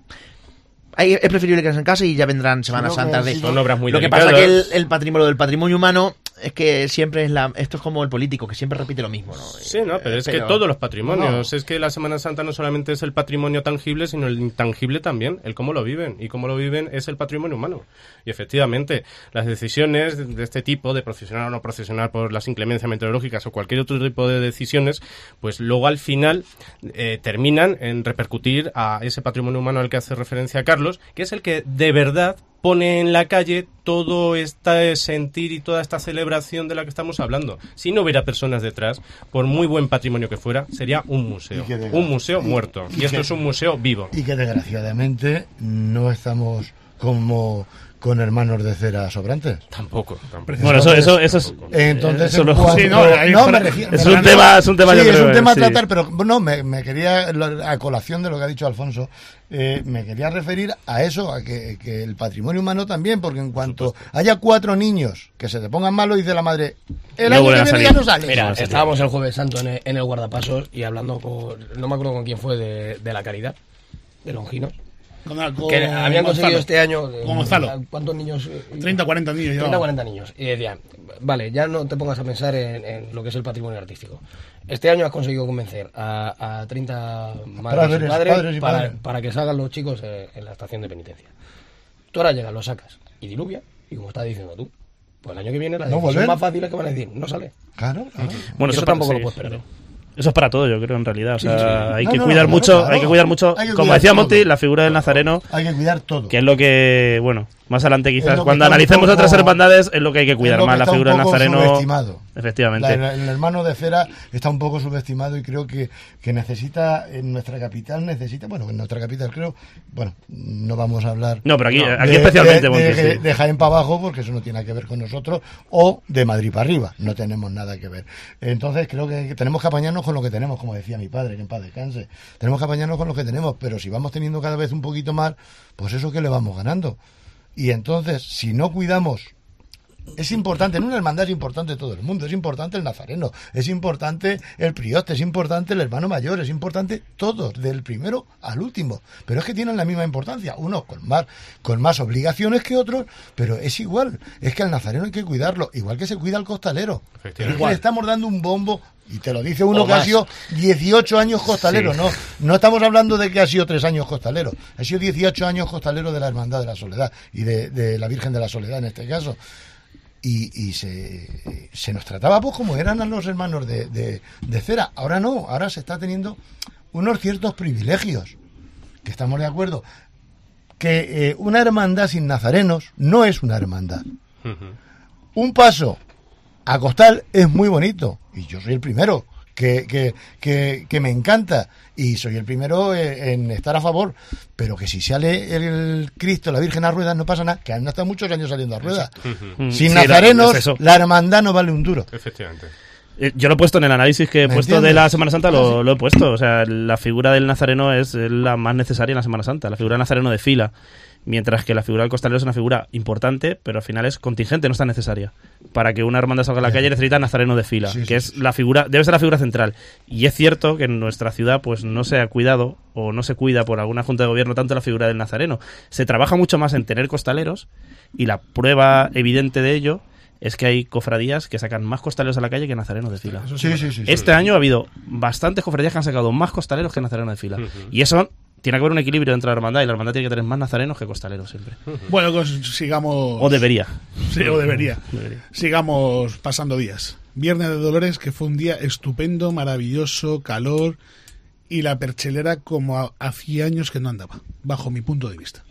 es preferible quedarse en casa y ya vendrán Semanas Santas de... Son obras muy Lo que delicadas. pasa es que el patrimonio humano es que siempre esto es como el político, que siempre repite lo mismo, ¿no? Sí, no, pero es que todos los patrimonios, es que la Semana Santa no solamente es el patrimonio tangible, sino el intangible también, el cómo lo viven, y cómo lo viven es el patrimonio humano. Y efectivamente, las decisiones de este tipo, de procesionar o no procesionar por las inclemencias meteorológicas o cualquier otro tipo de decisiones, pues luego al final terminan en repercutir a ese patrimonio humano al que hace referencia Carlos, que es el que de verdad pone en la calle todo este sentir y toda esta celebración de la que estamos hablando. Si no hubiera personas detrás, por muy buen patrimonio que fuera, sería un museo muerto. Y esto es un museo vivo. Y que desgraciadamente no estamos como con hermanos de cera sobrantes. Tampoco. Bueno, eso es... Entonces, eso me refiero... Es un tema sí, es un tema a tratar, pero no, me quería, a colación de lo que ha dicho Alfonso, me quería referir a eso, a que el patrimonio humano también, porque en cuanto haya 4 niños que se te pongan malos, dice la madre, el año que viene ya no sale. Mira, estábamos el Jueves Santo en el guardapasos y hablando no me acuerdo con quién fue, de la Caridad, de Longinos. Que habían conseguido este año con Gonzalo. ¿Cuántos niños? 30, 40 niños. 30, 40 niños. Y decían, vale, ya no te pongas a pensar en lo que es el patrimonio artístico. Este año has conseguido convencer a 30 madres y padres para que salgan los chicos en la estación de penitencia. Tú ahora llegas, lo sacas y diluvia, y como estás diciendo tú, pues el año que viene la decisión más fácil es que van a decir, no sale. Claro. Bueno, eso tampoco lo puedes perder. Eso es para todo, yo creo, en realidad. O sea, hay que cuidar mucho, como decía Monty, la figura del Nazareno. Hay que cuidar todo. Que es lo que, bueno, más adelante quizás, cuando analicemos otras hermandades, es lo que hay que cuidar más, la figura del Nazareno. Subestimado. Efectivamente. El hermano de cera está un poco subestimado y creo que necesita, en nuestra capital en nuestra capital creo, no vamos a hablar... No, pero aquí especialmente, Monty, de Jaén para abajo, porque eso no tiene nada que ver con nosotros, o de Madrid para arriba, no tenemos nada que ver. Entonces creo que tenemos que apañarnos con lo que tenemos, como decía mi padre, que en paz descanse. Tenemos que apañarnos con lo que tenemos, pero si vamos teniendo cada vez un poquito más, pues eso que le vamos ganando. Y entonces, si no cuidamos, es importante, en una hermandad es importante todo el mundo, es importante el nazareno, es importante el prioste, es importante el hermano mayor, es importante todos, del primero al último, pero es que tienen la misma importancia, unos con más obligaciones que otros, pero es igual, es que al nazareno hay que cuidarlo, igual que se cuida al costalero, es que le estamos dando un bombo. Y te lo dice uno que ha sido 18 años costalero, sí. No estamos hablando de que ha sido 3 años costalero, ha sido 18 años costalero de la Hermandad de la Soledad y de la Virgen de la Soledad en este caso. Y se nos trataba pues como eran a los hermanos de cera. Ahora no, ahora se está teniendo unos ciertos privilegios, que estamos de acuerdo, que una hermandad sin nazarenos no es una hermandad. Un paso a costal es muy bonito y yo soy el primero que me encanta y soy el primero en estar a favor, pero que si sale el Cristo, la Virgen a ruedas no pasa nada, que han estado muchos años saliendo a ruedas. Sin nazarenos la hermandad no vale un duro. Efectivamente. Yo lo he puesto en el análisis que he puesto de la Semana Santa, lo he puesto. O sea, la figura del nazareno es la más necesaria en la Semana Santa, la figura del nazareno de fila. Mientras que la figura del costalero es una figura importante, pero al final es contingente, no es tan necesaria. Para que una hermandad salga a la calle necesita nazareno de fila, que es la figura, debe ser la figura central. Y es cierto que en nuestra ciudad pues no se ha cuidado o no se cuida por alguna junta de gobierno tanto la figura del nazareno. Se trabaja mucho más en tener costaleros y la prueba evidente de ello es que hay cofradías que sacan más costaleros a la calle que nazarenos de fila. Sí. Este año ha habido bastantes cofradías que han sacado más costaleros que nazarenos de fila. Y eso tiene que haber un equilibrio entre la hermandad, y la hermandad tiene que tener más nazarenos que costaleros siempre. Bueno, pues sigamos... O debería. Sí, o debería. Sigamos pasando días. Viernes de Dolores, que fue un día estupendo, maravilloso, calor, y la perchelera como hacía años que no andaba, bajo mi punto de vista.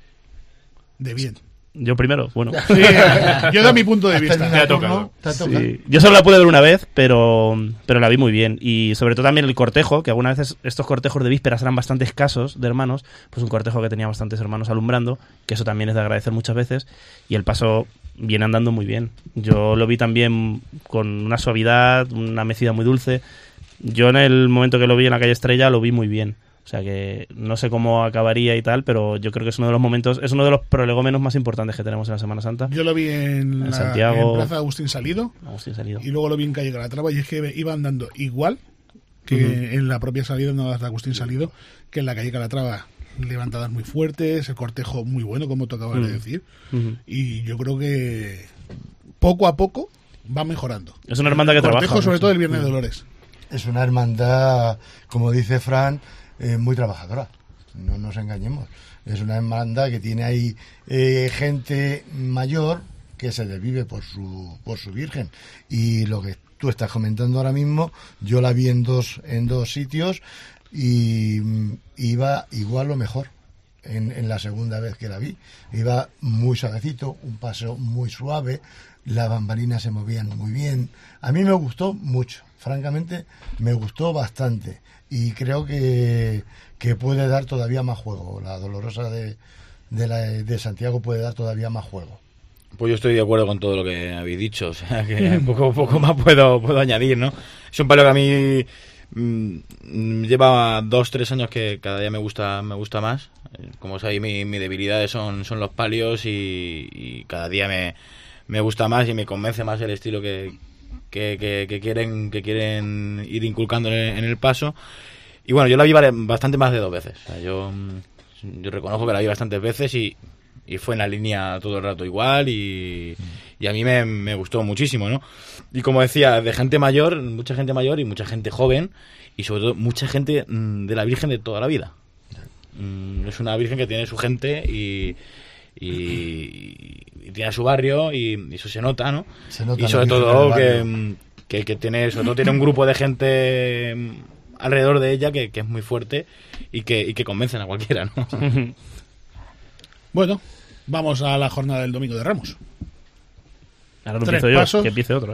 De bien. Yo primero, bueno. Sí, yo da mi punto de vista. ¿Te ha tocado? Sí. Yo solo la pude ver una vez, pero la vi muy bien. Y sobre todo también el cortejo, que algunas veces estos cortejos de vísperas eran bastante escasos de hermanos, pues un cortejo que tenía bastantes hermanos alumbrando, que eso también es de agradecer muchas veces. Y el paso viene andando muy bien. Yo lo vi también con una suavidad, una mecida muy dulce. Yo en el momento que lo vi en la calle Estrella lo vi muy bien. O sea que no sé cómo acabaría y tal, pero yo creo que es uno de los momentos, es uno de los prolegómenos más importantes que tenemos en la Semana Santa. Yo lo vi en Santiago, en Plaza Agustín Salido, y luego lo vi en Calle Calatrava, y es que iba andando igual que en la propia salida de Agustín Salido, que en la Calle Calatrava. Levantadas muy fuertes, el cortejo muy bueno, como tú acabas de decir, y yo creo que poco a poco va mejorando. Es una hermandad que trabaja. Cortejo, sobre todo el Viernes de Dolores. Es una hermandad, como dice Fran, muy trabajadora, no nos engañemos. Es una hermandad que tiene ahí gente mayor que se desvive por su Virgen. Y lo que tú estás comentando ahora mismo, yo la vi en dos sitios y iba igual o mejor en la segunda vez que la vi. Iba muy suavecito, un paso muy suave, las bambalinas se movían muy bien. A mí me gustó mucho, francamente me gustó bastante. Y creo que puede dar todavía más juego. La Dolorosa de Santiago puede dar todavía más juego. Pues yo estoy de acuerdo con todo lo que habéis dicho. O sea, que poco más puedo añadir, ¿no? Es un palio que a mí lleva 2-3 años que cada día me gusta más. Como sabéis, mi debilidad son los palios, y cada día me gusta más y me convence más el estilo que quieren ir inculcando en el paso. Y bueno, yo la vi bastante más de 2 veces. O sea, yo reconozco que la vi bastantes veces y fue en la línea todo el rato igual, y a mí me gustó muchísimo, ¿no? Y como decía, de gente mayor, mucha gente mayor y mucha gente joven, y sobre todo mucha gente de la Virgen de toda la vida. Es una Virgen que tiene su gente y tiene su barrio, y eso se nota, ¿no? Se nota, y sobre todo que tiene, sobre todo tiene un grupo de gente alrededor de ella que es muy fuerte y que convencen a cualquiera, ¿no? Bueno, vamos a la jornada del Domingo de Ramos. Ahora lo empiezo yo, pasos. que empiece otro.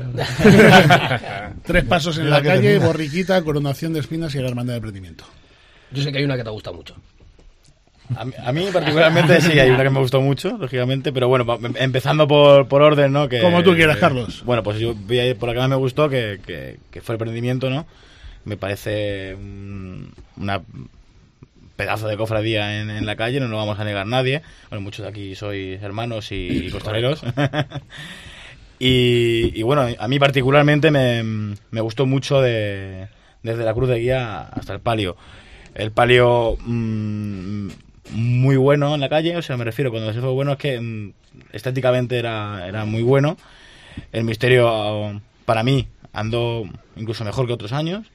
3 pasos en la calle, termina. Borriquita, Coronación de Espinas y la Hermandad de Prendimiento. Yo sé que hay una que te gusta mucho. A mí particularmente sí, hay una que me gustó mucho, lógicamente, pero bueno, empezando por orden, ¿no? Como tú quieras, Carlos. Bueno, pues yo voy a ir por la que más me gustó, que fue el Prendimiento, ¿no? Me parece una pedazo de cofradía en la calle, no lo vamos a negar nadie. Bueno, muchos de aquí sois hermanos y costaleros. y bueno, a mí particularmente me gustó mucho desde la cruz de guía hasta el palio. El palio muy bueno en la calle, o sea, me refiero, cuando se fue bueno es que estéticamente era muy bueno. El misterio, para mí, andó incluso mejor que otros años.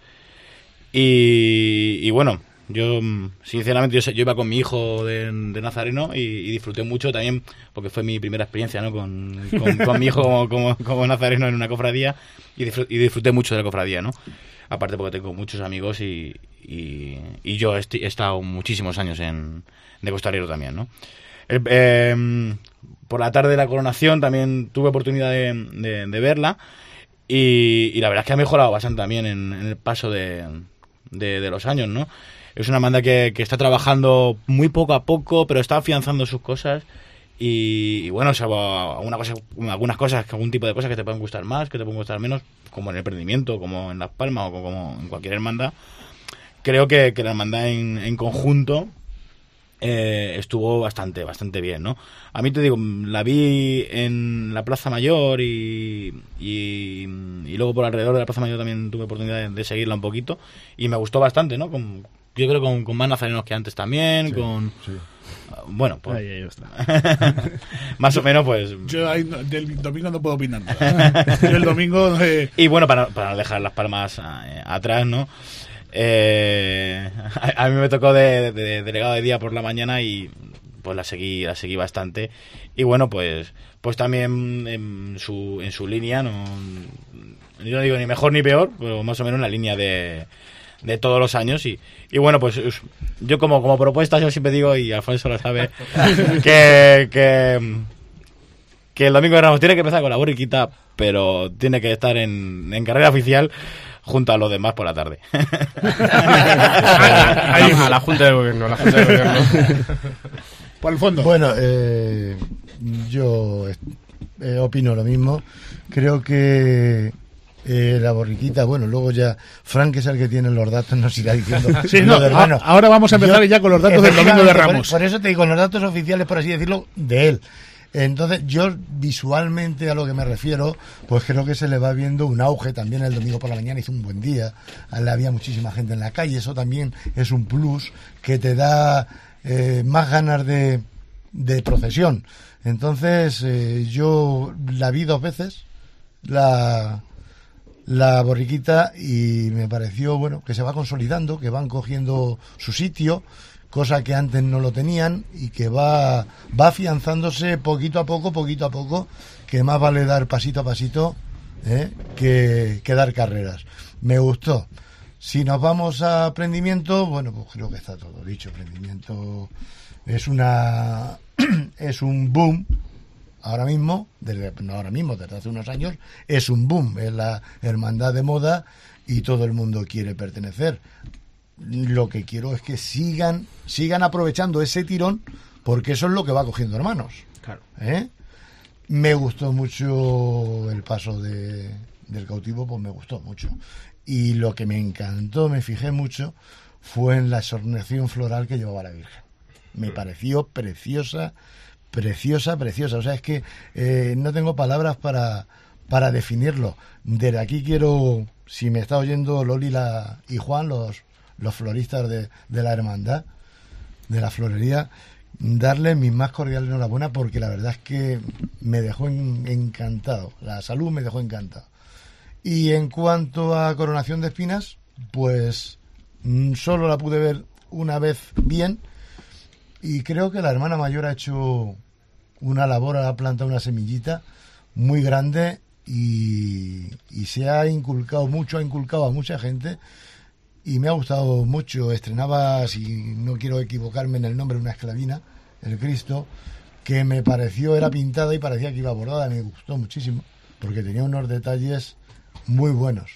Y bueno, yo sinceramente yo iba con mi hijo de nazareno y disfruté mucho también, porque fue mi primera experiencia, ¿no? con mi hijo como nazareno en una cofradía, y disfruté mucho de la cofradía, ¿no? Aparte porque tengo muchos amigos y yo he estado muchísimos años de costalero también, ¿no? Por la tarde de la coronación también tuve oportunidad de verla, y la verdad es que ha mejorado bastante también en el paso de los años, ¿no? Es una banda que está trabajando muy poco a poco, pero está afianzando sus cosas, y bueno, salvo algunas cosas, algún tipo de cosas que te pueden gustar más, que te pueden gustar menos, como en el Prendimiento, como en Las Palmas o como en cualquier hermandad. Creo que la hermandad en conjunto estuvo bastante bien, ¿no? A mí te digo, la vi en la Plaza Mayor y luego por alrededor de la Plaza Mayor también tuve oportunidad de seguirla un poquito, y me gustó bastante, ¿no? Yo creo con más nazarenos que antes también, Bueno, pues... Ahí está. Más o menos, pues... Yo ahí del domingo no puedo opinar nada. Yo el domingo... Y bueno, para no dejar Las Palmas atrás, ¿no? A mí me tocó de delegado de día por la mañana y pues la seguí bastante. Y bueno, pues también en su línea, yo no digo ni mejor ni peor, pero más o menos en la línea de todos los años. Y bueno, pues yo como propuesta, yo siempre digo, y Alfonso lo sabe, que el domingo de Ramos tiene que empezar con la borriquita, pero tiene que estar en carrera oficial junto a los demás por la tarde. A la Junta de Gobierno. Por el fondo. Bueno, yo opino lo mismo. Creo que la borriquita, bueno, luego ya Frank, que es el que tiene los datos, nos irá diciendo. Sí, no, ahora vamos a empezar ya con los datos del domingo de Ramos. Por eso te digo, los datos oficiales, por así decirlo, de él. Entonces, yo visualmente a lo que me refiero, pues creo que se le va viendo un auge. También el domingo por la mañana hizo un buen día, había muchísima gente en la calle, eso también es un plus que te da más ganas de procesión. Entonces, yo la vi 2 veces, la borriquita, y me pareció, bueno, que se va consolidando, que van cogiendo su sitio, cosa que antes no lo tenían, y que va afianzándose poquito a poco, que más vale dar pasito a pasito que dar carreras. Me gustó. Si nos vamos a Aprendimiento, bueno, pues creo que está todo dicho. Aprendimiento es un boom ahora mismo, desde hace unos años, es un boom, es la hermandad de moda y todo el mundo quiere pertenecer. Lo que quiero es que sigan aprovechando ese tirón, porque eso es lo que va cogiendo hermanos. Claro. Me gustó mucho el paso del cautivo, pues me gustó mucho. Y lo que me encantó, me fijé mucho, fue en la exornación floral que llevaba la Virgen. Me pareció preciosa. O sea, es que no tengo palabras para definirlo. Desde aquí quiero, si me está oyendo Loli y Juan, los floristas de la hermandad, de la florería, darle mi más cordial enhorabuena, porque la verdad es que me dejó encantado. La salud me dejó encantado. Y en cuanto a Coronación de Espinas, pues solo la pude ver una vez bien, y creo que la hermana mayor ha hecho una labor, ha plantado una semillita muy grande y se ha inculcado a mucha gente, y me ha gustado mucho. Estrenaba, si no quiero equivocarme en el nombre, una esclavina, el Cristo, que me pareció, era pintada y parecía que iba bordada. Me gustó muchísimo, porque tenía unos detalles muy buenos.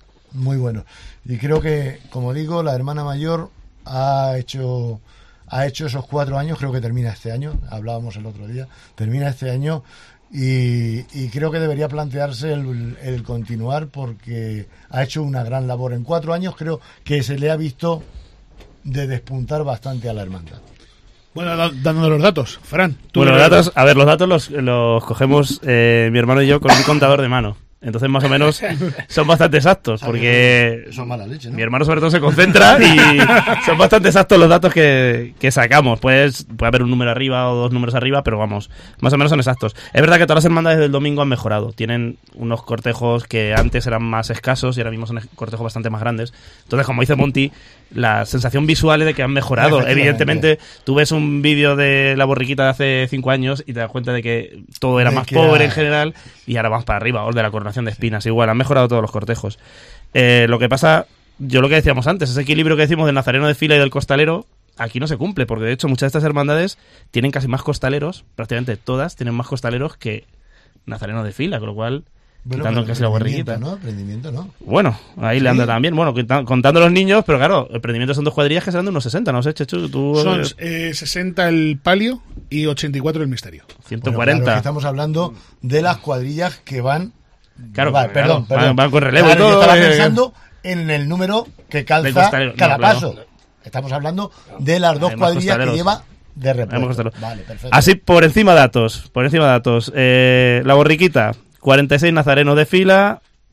Y creo que, como digo, la hermana mayor ha hecho esos 4 años, creo que termina este año, hablábamos el otro día, termina este año, y creo que debería plantearse el continuar, porque ha hecho una gran labor. En 4 años creo que se le ha visto de despuntar bastante a la hermandad. Bueno, dándonos los datos, Fran. Bueno, los datos los cogemos mi hermano y yo con un contador de mano. Entonces, más o menos, son bastante exactos, porque son mala leche, ¿no? Mi hermano sobre todo se concentra y son bastante exactos los datos que sacamos. Puede haber un número arriba o 2 números arriba, pero vamos, más o menos son exactos. Es verdad que todas las hermandades del domingo han mejorado. Tienen unos cortejos que antes eran más escasos y ahora mismo son cortejos bastante más grandes. Entonces, como dice Monty, la sensación visual es de que han mejorado. Evidentemente, tú ves un vídeo de la borriquita de hace 5 años y te das cuenta de que todo era más pobre en general, y ahora vamos para arriba, o de la Coronación de Espinas. Igual, han mejorado todos los cortejos. Lo que pasa, yo lo que decíamos antes, ese equilibrio que decimos del nazareno de fila y del costalero, aquí no se cumple, porque de hecho muchas de estas hermandades tienen casi más costaleros, prácticamente todas tienen más costaleros que nazarenos de fila, con lo cual... Bueno, quitando casi la borriquita. Aprendimiento no. Bueno, ahí le anda también. Bueno, contando los niños, pero claro, el Aprendimiento son 2 cuadrillas que serán de unos 60, ¿no sé, Chechu? Son 60 el palio y 84 el misterio. 140. Bueno, claro, estamos hablando de las cuadrillas que van... Claro, perdón. Van con relevo y todo. Yo estaba pensando en el número que calza cada paso. Estamos hablando de las 2 cuadrillas que lleva de repuesto. Vale, perfecto. Así, por encima datos. La borriquita, 46 nazarenos de fila,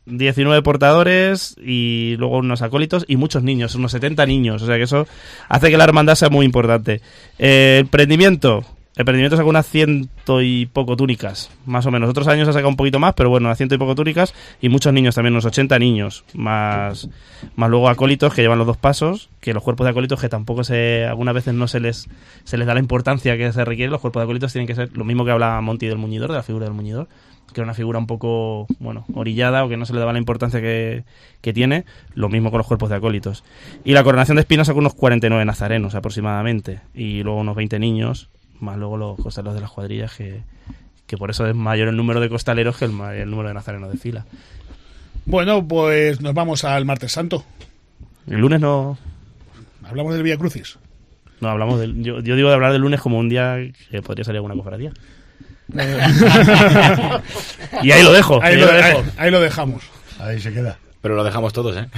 19 portadores y luego unos acólitos y muchos niños, unos 70 niños. O sea que eso hace que la hermandad sea muy importante. El prendimiento sacó unas 100 y poco túnicas, más o menos. Otros años ha sacado un poquito más, pero bueno, unas 100 y poco túnicas y muchos niños también, unos 80 niños, más luego acólitos que llevan los 2 pasos, que los cuerpos de acólitos que tampoco algunas veces no se les da la importancia que se requiere. Los cuerpos de acólitos tienen que ser lo mismo que hablaba Monty del muñidor, de la figura del muñidor, que era una figura un poco, orillada o que no se le daba la importancia que tiene, lo mismo con los cuerpos de acólitos. Y la coronación de espinas sacó unos 49 nazarenos aproximadamente, y luego unos 20 niños, más luego los costaleros de las cuadrillas, que por eso es mayor el número de costaleros que el número de nazarenos de fila. Bueno, pues nos vamos al Martes Santo. El lunes no... ¿Hablamos del Vía Crucis? No, hablamos yo digo de hablar del lunes como un día que podría salir alguna cofradía. Y ahí lo dejo. Ahí lo dejamos. Ahí se queda. Pero lo dejamos todos, ¿eh?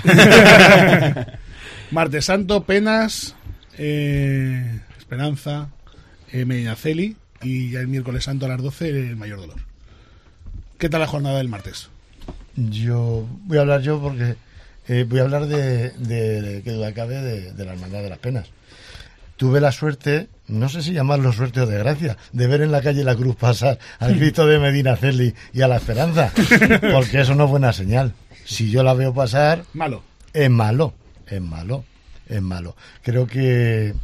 Martes Santo, Penas, Esperanza, Medinaceli, y ya el miércoles santo a las 12 el Mayor Dolor. ¿Qué tal la jornada del martes? Yo voy a hablar porque voy a hablar de que duda cabe de la Hermandad de las Penas. Tuve la suerte, no sé si llamarlo suerte o desgracia, de ver en la calle La Cruz pasar al Cristo de Medinaceli y a la Esperanza, porque eso no es buena señal. Si yo la veo pasar, es malo. Creo que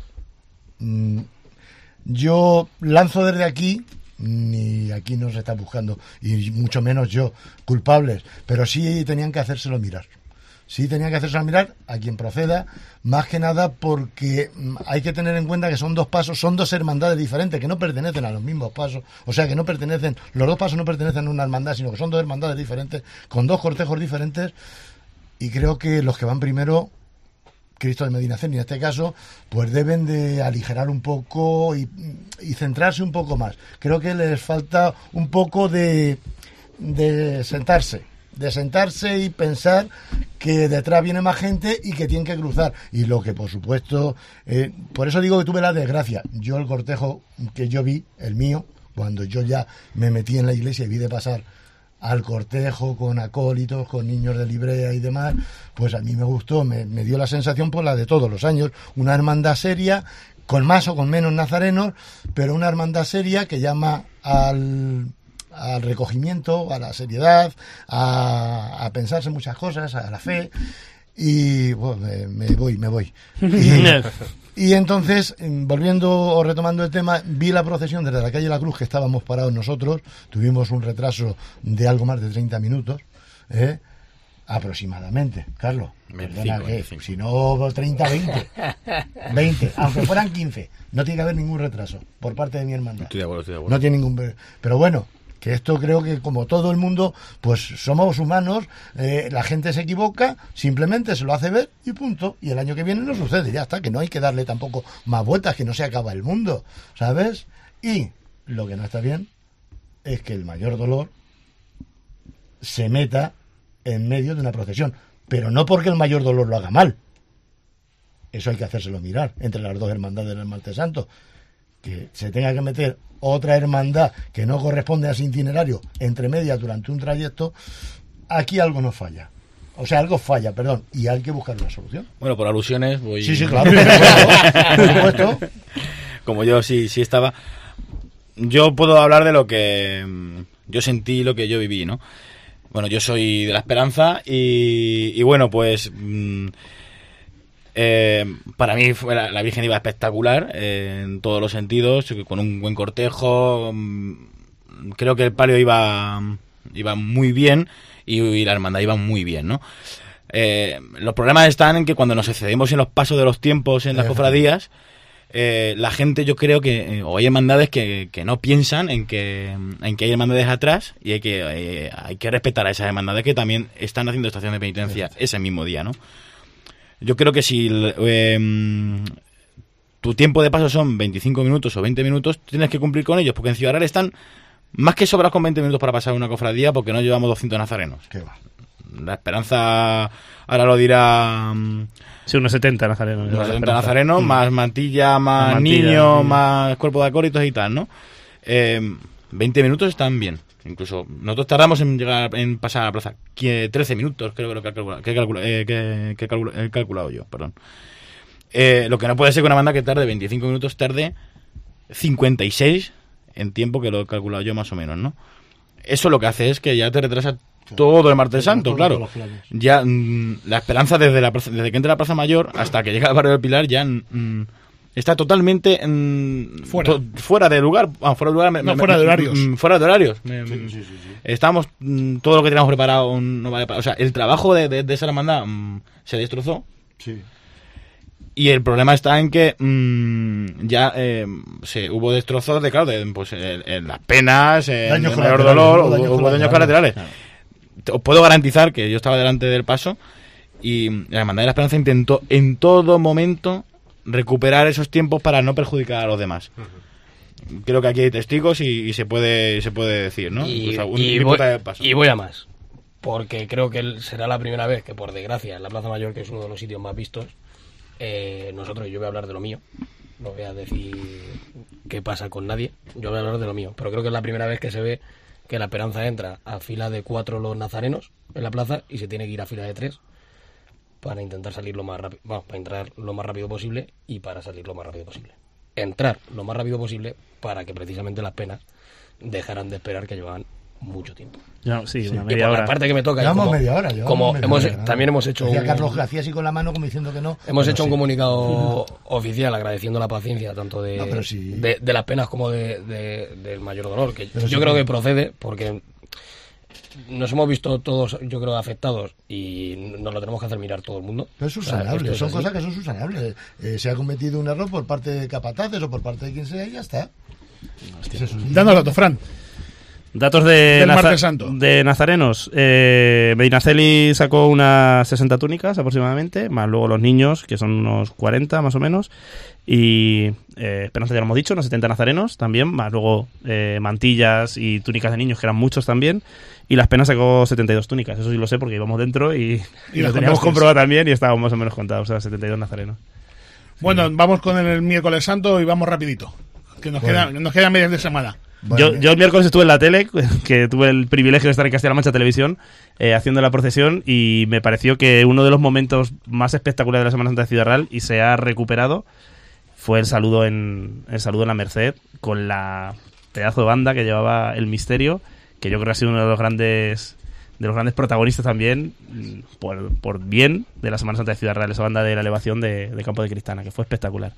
yo lanzo desde aquí, ni aquí no se está buscando, y mucho menos yo, culpables, pero sí tenían que hacérselo mirar. Sí tenía que hacerse mirar a quien proceda, más que nada porque hay que tener en cuenta que son 2 pasos, son 2 hermandades diferentes que no pertenecen a los mismos pasos, o sea que los 2 pasos no pertenecen a una hermandad, sino que son 2 hermandades diferentes, con 2 cortejos diferentes, y creo que los que van primero, Cristo de Medinaceli en este caso, pues deben de aligerar un poco y centrarse un poco más. Creo que les falta un poco de sentarse y pensar que detrás viene más gente y que tienen que cruzar. Y lo que, por supuesto, por eso digo que tuve la desgracia. Yo el cortejo que yo vi, el mío, cuando yo ya me metí en la iglesia y vi de pasar al cortejo con acólitos, con niños de librea y demás, pues a mí me gustó, me dio la sensación por la de todos los años, una hermandad seria, con más o con menos nazarenos, pero una hermandad seria que llama al recogimiento, a la seriedad, a pensarse muchas cosas, a la fe, y bueno, me voy. Y entonces, volviendo o retomando el tema, vi la procesión desde la calle La Cruz, que estábamos parados nosotros, tuvimos un retraso de algo más de 30 minutos, aproximadamente, Carlos. 25. Si no 30, 20, aunque fueran 15, no tiene que haber ningún retraso por parte de mi hermandad. Estoy de acuerdo. No tiene ningún... Pero bueno, que esto creo que como todo el mundo, pues somos humanos, la gente se equivoca, simplemente se lo hace ver y punto, y el año que viene no sucede, ya está, que no hay que darle tampoco más vueltas, que no se acaba el mundo, ¿sabes? Y lo que no está bien es que el Mayor Dolor se meta en medio de una procesión, pero no porque el Mayor Dolor lo haga mal, eso hay que hacérselo mirar entre las 2 hermandades del Martes Santo, que se tenga que meter otra hermandad que no corresponde a ese itinerario entre medias durante un trayecto, aquí algo nos falla. O sea, algo falla, perdón, y hay que buscar una solución. Bueno, por alusiones voy... Sí, claro, por supuesto. Como yo sí estaba... Yo puedo hablar de lo que yo sentí, lo que yo viví, ¿no? Bueno, yo soy de La Esperanza y bueno, pues... para mí la Virgen iba espectacular en todos los sentidos, con un buen cortejo. Creo que el palio iba muy bien y la hermandad iba muy bien, ¿no? Los problemas están en que cuando nos excedemos en los pasos de los tiempos en las cofradías, la gente, yo creo que o hay hermandades que no piensan en que hay hermandades atrás y hay que respetar a esas hermandades que también están haciendo estación de penitencia ese mismo día, ¿no? Yo creo que si tu tiempo de paso son 25 minutos o 20 minutos, tienes que cumplir con ellos, porque en Ciudad Real están más que sobrados con 20 minutos para pasar una cofradía, porque no llevamos 200 nazarenos. ¿Qué va? La Esperanza ahora lo dirá... Sí, unos 70 nazarenos. Unos 70 nazarenos, más mantilla, más mantilla, niño, sí. más cuerpo de acólitos y tal, ¿no? 20 minutos están bien. Incluso nosotros tardamos en pasar a la plaza 13 minutos, creo que he calculado yo, perdón. Lo que no puede ser que una banda que tarde 25 minutos tarde 56 en tiempo, que lo he calculado yo más o menos, ¿no? Eso lo que hace es que ya te retrasa todo el Martes Santo, claro. Ya la esperanza desde que entra a la Plaza Mayor hasta que llega al barrio del Pilar ya está totalmente fuera de lugar. Fuera de horarios. Fuera de horarios. Sí. Estamos, todo lo que teníamos preparado no vale para... O sea, el trabajo de esa hermandad se destrozó. Sí. Y el problema está en que ya hubo destrozos de, claro, en las penas, en el mayor dolor, hubo daños colaterales. Claro. Os puedo garantizar que yo estaba delante del paso y la Hermandad de la Esperanza intentó en todo momento recuperar esos tiempos para no perjudicar a los demás. Creo que aquí hay testigos y se puede decir, ¿no? Y voy a más, porque creo que será la primera vez que, por desgracia, en la Plaza Mayor, que es uno de los sitios más vistos, yo voy a hablar de lo mío, no voy a decir qué pasa con nadie, yo voy a hablar de lo mío, pero creo que es la primera vez que se ve que la Esperanza entra a fila de 4 los nazarenos en la plaza y se tiene que ir a fila de 3 para intentar salir lo más rápido, para entrar lo más rápido posible y para salir lo más rápido posible. Entrar lo más rápido posible para que precisamente las penas dejaran de esperar, que llevaban mucho tiempo. Ya, sí, una y media por hora. la parte que me toca, Llevamos media hora. También hemos hecho decía Carlos García así con la mano como diciendo que no. Hemos hecho un comunicado oficial agradeciendo la paciencia tanto de las penas como del mayor dolor, que yo creo que procede, porque nos hemos visto todos, yo creo, afectados y nos lo tenemos que hacer mirar todo el mundo. Pero es subsanable, son cosas que son subsanables. Se ha cometido un error por parte de capataces o por parte de quien sea y ya está. Danos datos, Fran. Datos de Martes Santo. De nazarenos. Medinaceli sacó unas 60 túnicas aproximadamente, más luego los niños, que son unos 40 más o menos. Y Esperanza, ya lo hemos dicho, unos 70 nazarenos también, más luego mantillas y túnicas de niños, que eran muchos también. Y Las Penas sacó 72 túnicas, eso sí lo sé porque íbamos dentro y lo teníamos comprobado también y estábamos más o menos contados, o sea, 72 nazarenos. Bueno, vamos con el miércoles santo y vamos rapidito, que nos quedan medias de semana. Bueno, yo el miércoles estuve en la tele, que tuve el privilegio de estar en Castilla-La Mancha Televisión haciendo la procesión, y me pareció que uno de los momentos más espectaculares de la Semana Santa de Ciudad Real, y se ha recuperado, fue el saludo en la Merced con la pedazo de banda que llevaba el Misterio, que yo creo que ha sido uno de los grandes protagonistas también, por bien, de la Semana Santa de Ciudad Real, esa banda de la elevación de Campo de Cristana, que fue espectacular.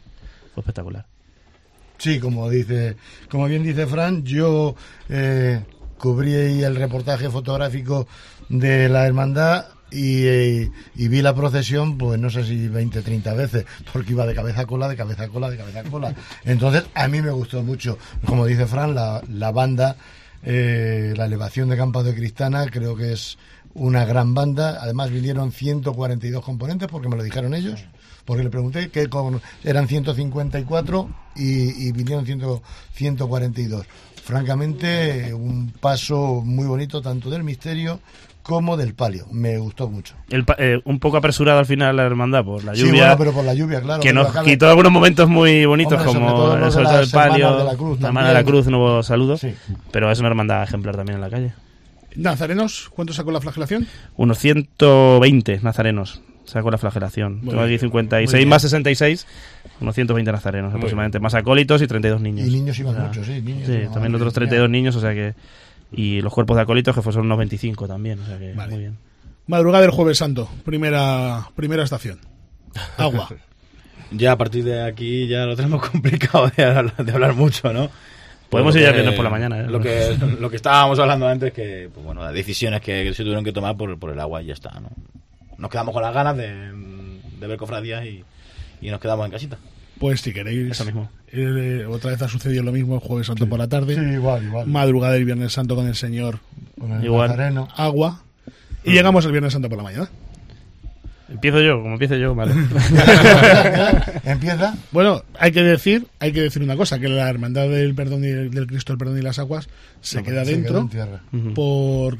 Sí, como bien dice Fran, yo cubrí el reportaje fotográfico de la hermandad y vi la procesión, pues no sé si 20, 30 veces, porque iba de cabeza a cola. Entonces, a mí me gustó mucho, como dice Fran, la banda, la elevación de Campo de Cristana, creo que es una gran banda. Además vinieron 142 componentes, porque me lo dijeron ellos. Porque le pregunté que eran 154 y vinieron 142. Francamente, un paso muy bonito tanto del Misterio como del Palio. Me gustó mucho. Un poco apresurado al final la hermandad por la lluvia. Sí, bueno, pero por la lluvia, claro. Que nos quitó algunos momentos muy bonitos, como el soltar del Palio, la Hermana de la Cruz, nuevo saludo. Sí. Pero es una hermandad ejemplar también en la calle. ¿Nazarenos? ¿Cuánto sacó la flagelación? Unos 120 nazarenos. Sacó la flagelación. Tengo aquí 56 más 66, unos 120 nazarenos aproximadamente, más acólitos y 32 niños. Y niños iban muchos, sí. También otros 32 niños, o sea que... Y los cuerpos de acólitos, que son unos 25 también, o sea que muy bien. Madrugada del Jueves Santo, primera estación. Agua. Ya a partir de aquí ya lo tenemos complicado de hablar mucho, ¿no? Podemos ir ya viernes por la mañana. Lo que estábamos hablando antes, que pues bueno, las decisiones que se tuvieron que tomar por el agua y ya está, ¿no? Nos quedamos con las ganas de ver cofradías y nos quedamos en casita. Pues si queréis, eso mismo. Otra vez ha sucedido lo mismo el Jueves Santo por la tarde. Sí, igual. Madrugada del Viernes Santo con el Señor. Con el Nazareno. Agua. Y llegamos el Viernes Santo por la mañana. Empiezo yo, vale. ¿Empieza? Bueno, hay que decir una cosa, que la Hermandad del Perdón y del Cristo del Perdón y las Aguas se queda dentro en tierra. por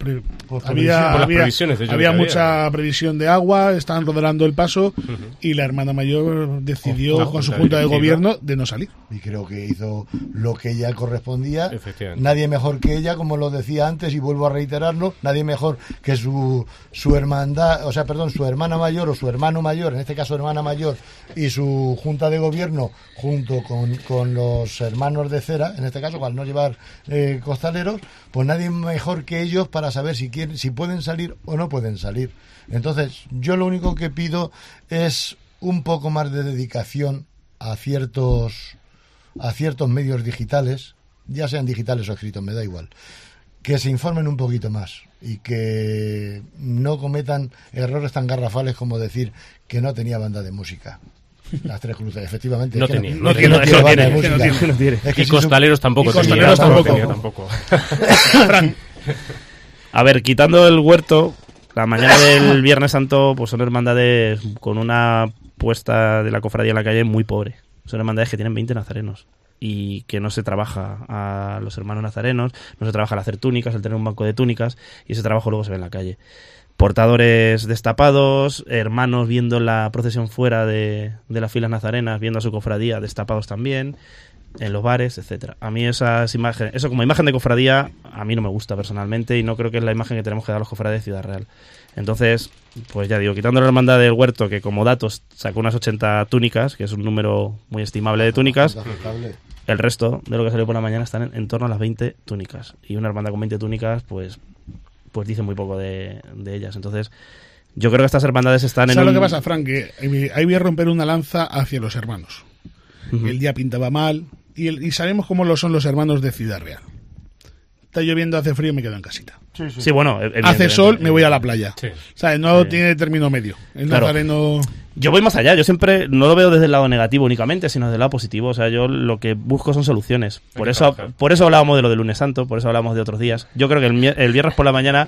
había mucha previsión de agua, estaban rodeando el paso y la hermana mayor decidió con su junta de gobierno de no salir. Y creo que hizo lo que ella correspondía. Nadie mejor que ella, como lo decía antes, y vuelvo a reiterarlo, nadie mejor que su hermandad, su hermana mayor o su hermano mayor, en este caso hermana mayor, y su junta de gobierno, junto con los hermanos de Cera, en este caso, al no llevar costaleros, pues nadie mejor que ellos para saber si pueden salir o no pueden salir. Entonces, yo lo único que pido es un poco más de dedicación a ciertos medios digitales, ya sean digitales o escritos, me da igual, que se informen un poquito más y que no cometan errores tan garrafales como decir que no tenía banda de música. Las Tres Cruces, efectivamente. No tiene banda de música. Y costaleros tampoco. Tampoco. A ver, quitando el huerto, la mañana del Viernes Santo pues son hermandades con una puesta de la cofradía en la calle muy pobre. Son hermandades que tienen 20 nazarenos y que no se trabaja a los hermanos nazarenos, no se trabaja el hacer túnicas, el tener un banco de túnicas, y ese trabajo luego se ve en la calle. Portadores destapados, hermanos viendo la procesión fuera de las filas nazarenas, viendo a su cofradía destapados también, en los bares, etcétera. A mí esas imágenes, eso como imagen de cofradía, a mí no me gusta personalmente y no creo que es la imagen que tenemos que dar a los cofrades de Ciudad Real. Entonces, pues ya digo, quitando la hermandad del Huerto, que como datos sacó unas 80 túnicas, que es un número muy estimable de túnicas, el resto de lo que salió por la mañana están en torno a las 20 túnicas. Y una hermandad con 20 túnicas, pues dice muy poco de ellas. Entonces, yo creo que estas hermandades están en... ¿Sabes lo que pasa, Frank? Que ahí voy a romper una lanza hacia los hermanos. El día pintaba mal y sabemos cómo lo son los hermanos de Ciudad Real. Está lloviendo, hace frío, me quedo en casita. Sí, bueno, hace sol, me voy a la playa. ¿Sabes? No tiene término medio. El nazareno... Yo voy más allá, yo siempre no lo veo desde el lado negativo únicamente, sino desde el lado positivo. O sea, yo lo que busco son soluciones. Por eso hablábamos de lo del Lunes Santo, por eso hablamos de otros días. Yo creo que el viernes por la mañana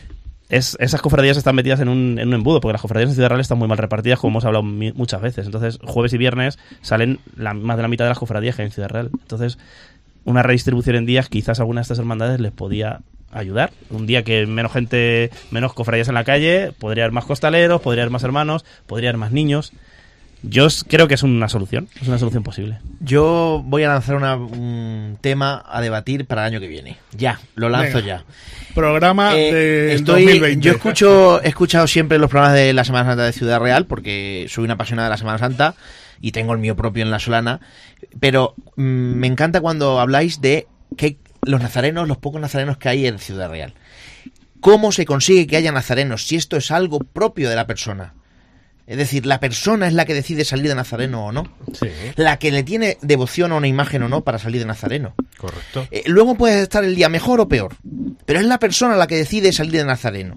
esas cofradías están metidas en un embudo, porque las cofradías en Ciudad Real están muy mal repartidas, como hemos hablado muchas veces. Entonces, jueves y viernes salen más de la mitad de las cofradías que hay en Ciudad Real. Entonces, una redistribución en días, quizás alguna de estas hermandades les podía ayudar. Un día que menos cofradías en la calle, podría haber más costaleros, podría haber más hermanos, podría haber más niños. Yo creo que es una solución posible. Yo voy a lanzar un tema a debatir para el año que viene. Ya, lo lanzo ya. Programa del 2020. Yo he escuchado siempre los programas de la Semana Santa de Ciudad Real, porque soy una apasionada de la Semana Santa y tengo el mío propio en la Solana, pero me encanta cuando habláis de que los pocos nazarenos que hay en Ciudad Real. ¿Cómo se consigue que haya nazarenos si esto es algo propio de la persona? Es decir, la persona es la que decide salir de nazareno o no. Sí. La que le tiene devoción a una imagen o no para salir de nazareno. Correcto. Luego puede estar el día mejor o peor, pero es la persona la que decide salir de nazareno.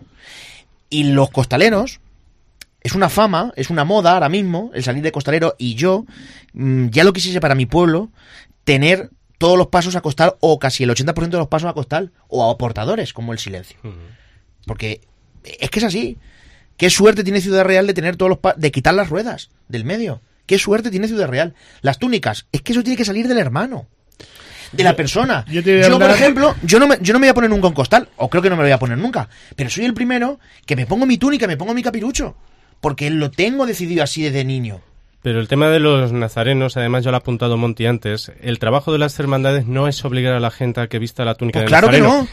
Y los costaleros, es una fama, es una moda ahora mismo, el salir de costalero, y yo ya lo quisiese para mi pueblo, tener todos los pasos a costal, o casi el 80% de los pasos a costal, o a portadores, como el silencio. Porque es que es así. Qué suerte tiene Ciudad Real de tener de quitar las ruedas del medio. Qué suerte tiene Ciudad Real. Las túnicas, es que eso tiene que salir del hermano, de la persona. Yo por ejemplo, yo no me voy a poner nunca un costal, o creo que no me lo voy a poner nunca, pero soy el primero que me pongo mi túnica, me pongo mi capirucho, porque lo tengo decidido así desde niño. Pero el tema de los nazarenos, además ya lo ha apuntado Monty antes, el trabajo de las hermandades no es obligar a la gente a que vista la túnica de nazareno,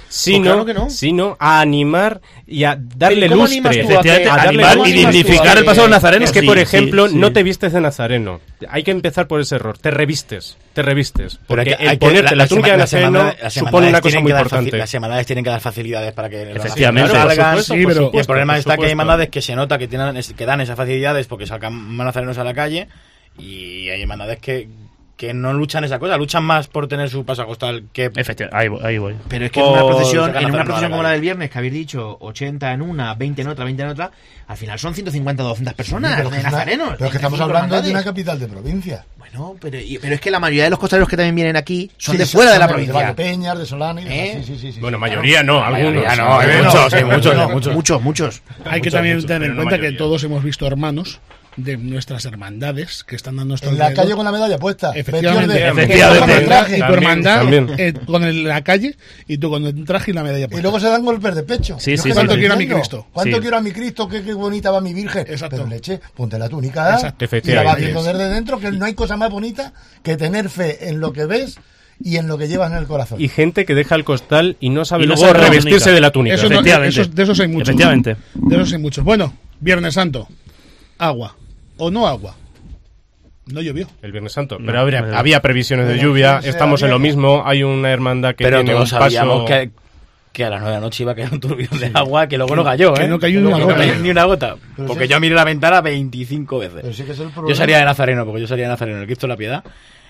sino a animar y a darle lustre, a animar y dignificar el paso del nazareno. Es que, por ejemplo, no te vistes de nazareno. Hay que empezar por ese error. Te revistes. Porque el ponerte la túnica de nazareno supone una cosa muy importante. Las hermandades tienen que dar facilidades para que efectivamente salgan. Y el problema está que hay hermandades que se nota que dan esas facilidades porque sacan más nazarenos a la calle, y hay hermandades que no luchan esa cosa, luchan más por tener su paso a costal que... Efectivamente, ahí voy. Pero es que en una procesión como la del viernes, que habéis dicho, 80 en una, 20 en otra, 20 en otra, al final son 150 o 200 personas de nazarenos. Pero es que estamos hablando de una capital de provincia. Bueno, pero es que la mayoría de los costaleros que también vienen aquí son de fuera de la provincia. De Valdepeñas, de Solana y demás. Sí. Bueno, mayoría no, algunos. Hay muchos. Muchos. Hay que también tener en cuenta que todos hemos visto hermanos de nuestras hermandades que están a nuestro En la alrededor. calle con la medalla puesta. Efectivamente. Efectivamente. Y tu hermandad También. con la calle y tú con el traje y la medalla puesta. Y luego se dan golpes de pecho. Sí, Yo sí, es que ¿cuánto no quiero a mi entiendo. Cristo? ¿Cuánto Sí. quiero a mi Cristo? Qué bonita va mi Virgen. Exacto. Pero leche, ponte la túnica. Exacto. Y la Efectivamente. vas viendo desde dentro, que no hay cosa más bonita que tener fe en lo que ves y en lo que llevas en el corazón. Y gente que deja el costal y no sabe Y no luego sabe la revestirse túnica. de la túnica. Eso no- de esos hay muchos. Efectivamente. De esos hay muchos. Bueno, Viernes Santo. Agua. ¿O no agua? No llovió. El Viernes Santo. No, Pero había previsiones de Bueno, lluvia. sí, Estamos en lo había- mismo. Hay una hermandad que Pero tiene todos un sabíamos paso... que a las 9 de la noche iba a caer un turbillón de agua que luego no cayó, que ¿eh? no cayó ni una Que no gota. cayó ni una gota. Pero Porque sí. yo miré la ventana 25 veces. Pero sí que es el Yo problema. salía de Nazareno, porque yo salía de Nazareno, el Cristo de la Piedad.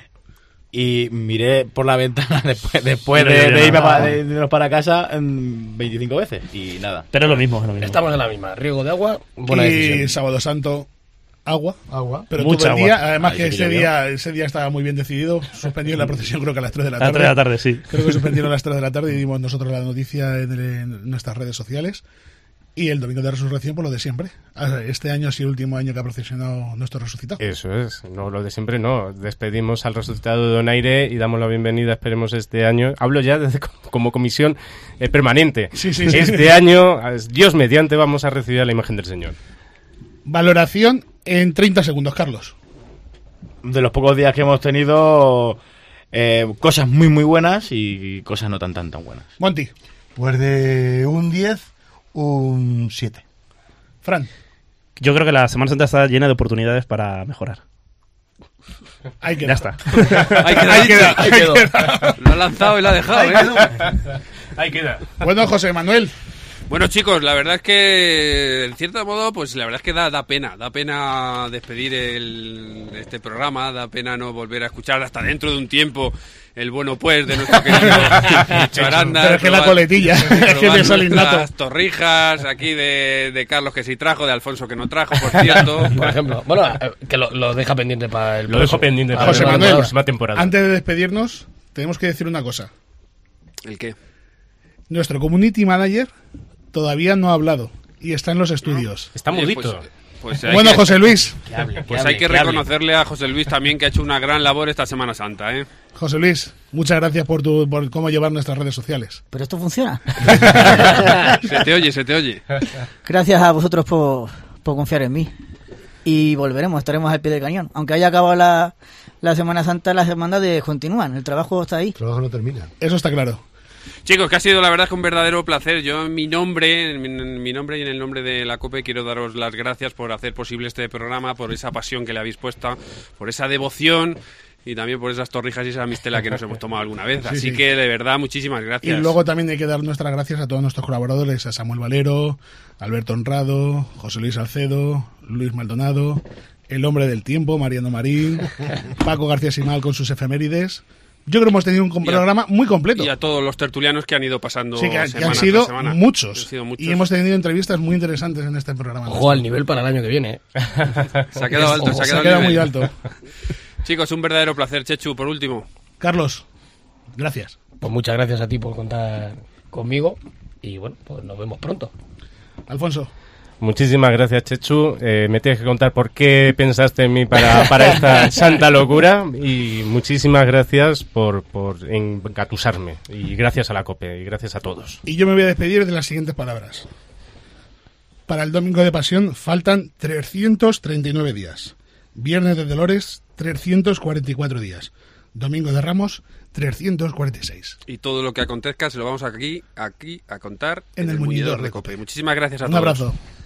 Y miré por la ventana después Y no llovió de irme nada. de irnos para casa 25 veces. Y nada. Pero es lo mismo, es lo mismo. Estamos en la misma. Riego de agua, buena y decisión. Sábado Santo, agua. Agua. Pero Mucha todo el agua. día, además Ahí que sí que ese día estaba muy bien decidido. Suspendieron la procesión creo que a las 3 de la A tarde. las 3 de la tarde, sí. Creo que suspendieron a las 3 de la tarde y dimos nosotros la noticia en nuestras redes sociales. Y el domingo de resurrección, por lo de siempre. Este año ha sido el último año que ha procesionado nuestro resucitado. Eso es, no lo de siempre, no. Despedimos al resucitado de Donaire y damos la bienvenida, esperemos este año. Hablo ya como comisión permanente. Sí. Este año, Dios mediante, vamos a recibir a la imagen del Señor. Valoración en 30 segundos, Carlos. De los pocos días que hemos tenido, cosas muy muy buenas y cosas no tan buenas. Monty, Pues de un 10, un 7. Fran, Yo creo que la Semana Santa está llena de oportunidades para mejorar. ahí queda. Ya está. Ahí queda. Lo ha lanzado y lo ha dejado, Ahí queda. Bueno, José Manuel. Bueno, chicos, la verdad es que, en cierto modo, pues la verdad es que da pena despedir este programa, da pena no volver a escuchar hasta dentro de un tiempo el bueno pues de nuestro querido Charanda. Pero es que la coletilla, es que me sale innato. Las torrijas aquí de Carlos que sí trajo, de Alfonso que no trajo, por cierto. Por ejemplo. Bueno, que lo deja pendiente para el Lo dejo pendiente para José la Manuel, próxima temporada. Antes de despedirnos, tenemos que decir una cosa. ¿El qué? Nuestro community manager todavía no ha hablado y está en los estudios. Está mudito. Pues hay Bueno, que- José Luis. Pues hay que reconocerle a José Luis también que ha hecho una gran labor esta Semana Santa, ¿eh? José Luis, muchas gracias por cómo llevar nuestras redes sociales. Pero esto funciona. Se te oye. Gracias a vosotros por confiar en mí. Y volveremos, estaremos al pie del cañón. Aunque haya acabado la Semana Santa, las hermandades continúan. El trabajo está ahí. El trabajo no termina. Eso está claro. Chicos, que ha sido la verdad que un verdadero placer. Yo en mi nombre y en el nombre de la COPE quiero daros las gracias por hacer posible este programa, por esa pasión que le habéis puesto, por esa devoción y también por esas torrijas y esa mistela que nos hemos tomado alguna vez. Sí, Así sí. que de verdad, muchísimas gracias. Y luego también hay que dar nuestras gracias a todos nuestros colaboradores, a Samuel Valero, Alberto Honrado, José Luis Salcedo, Luis Maldonado, El Hombre del Tiempo, Mariano Marín, Paco García Simal con sus efemérides. Yo creo que hemos tenido un programa muy completo. Y a todos los tertulianos que han ido pasando Sí, que han semana sido tras semana. muchos. Han sido muchos. Y hemos tenido entrevistas muy interesantes en este programa. Ojo al nivel para el año que viene. Se ha quedado alto, Se ha quedado al muy nivel. alto. Chicos, un verdadero placer. Chechu, por último. Carlos, gracias. Pues muchas gracias a ti por contar conmigo. Y bueno, pues nos vemos pronto. Alfonso. Muchísimas gracias, Chechu. Me tienes que contar por qué pensaste en mí para esta santa locura. Y muchísimas gracias por engatusarme. Y gracias a la COPE y gracias a todos. Y yo me voy a despedir de las siguientes palabras. Para el Domingo de Pasión faltan 339 días. Viernes de Dolores, 344 días. Domingo de Ramos, 346. Y todo lo que acontezca se lo vamos aquí a contar En el Muñidor de Cope. Muchísimas gracias a Un todos. abrazo.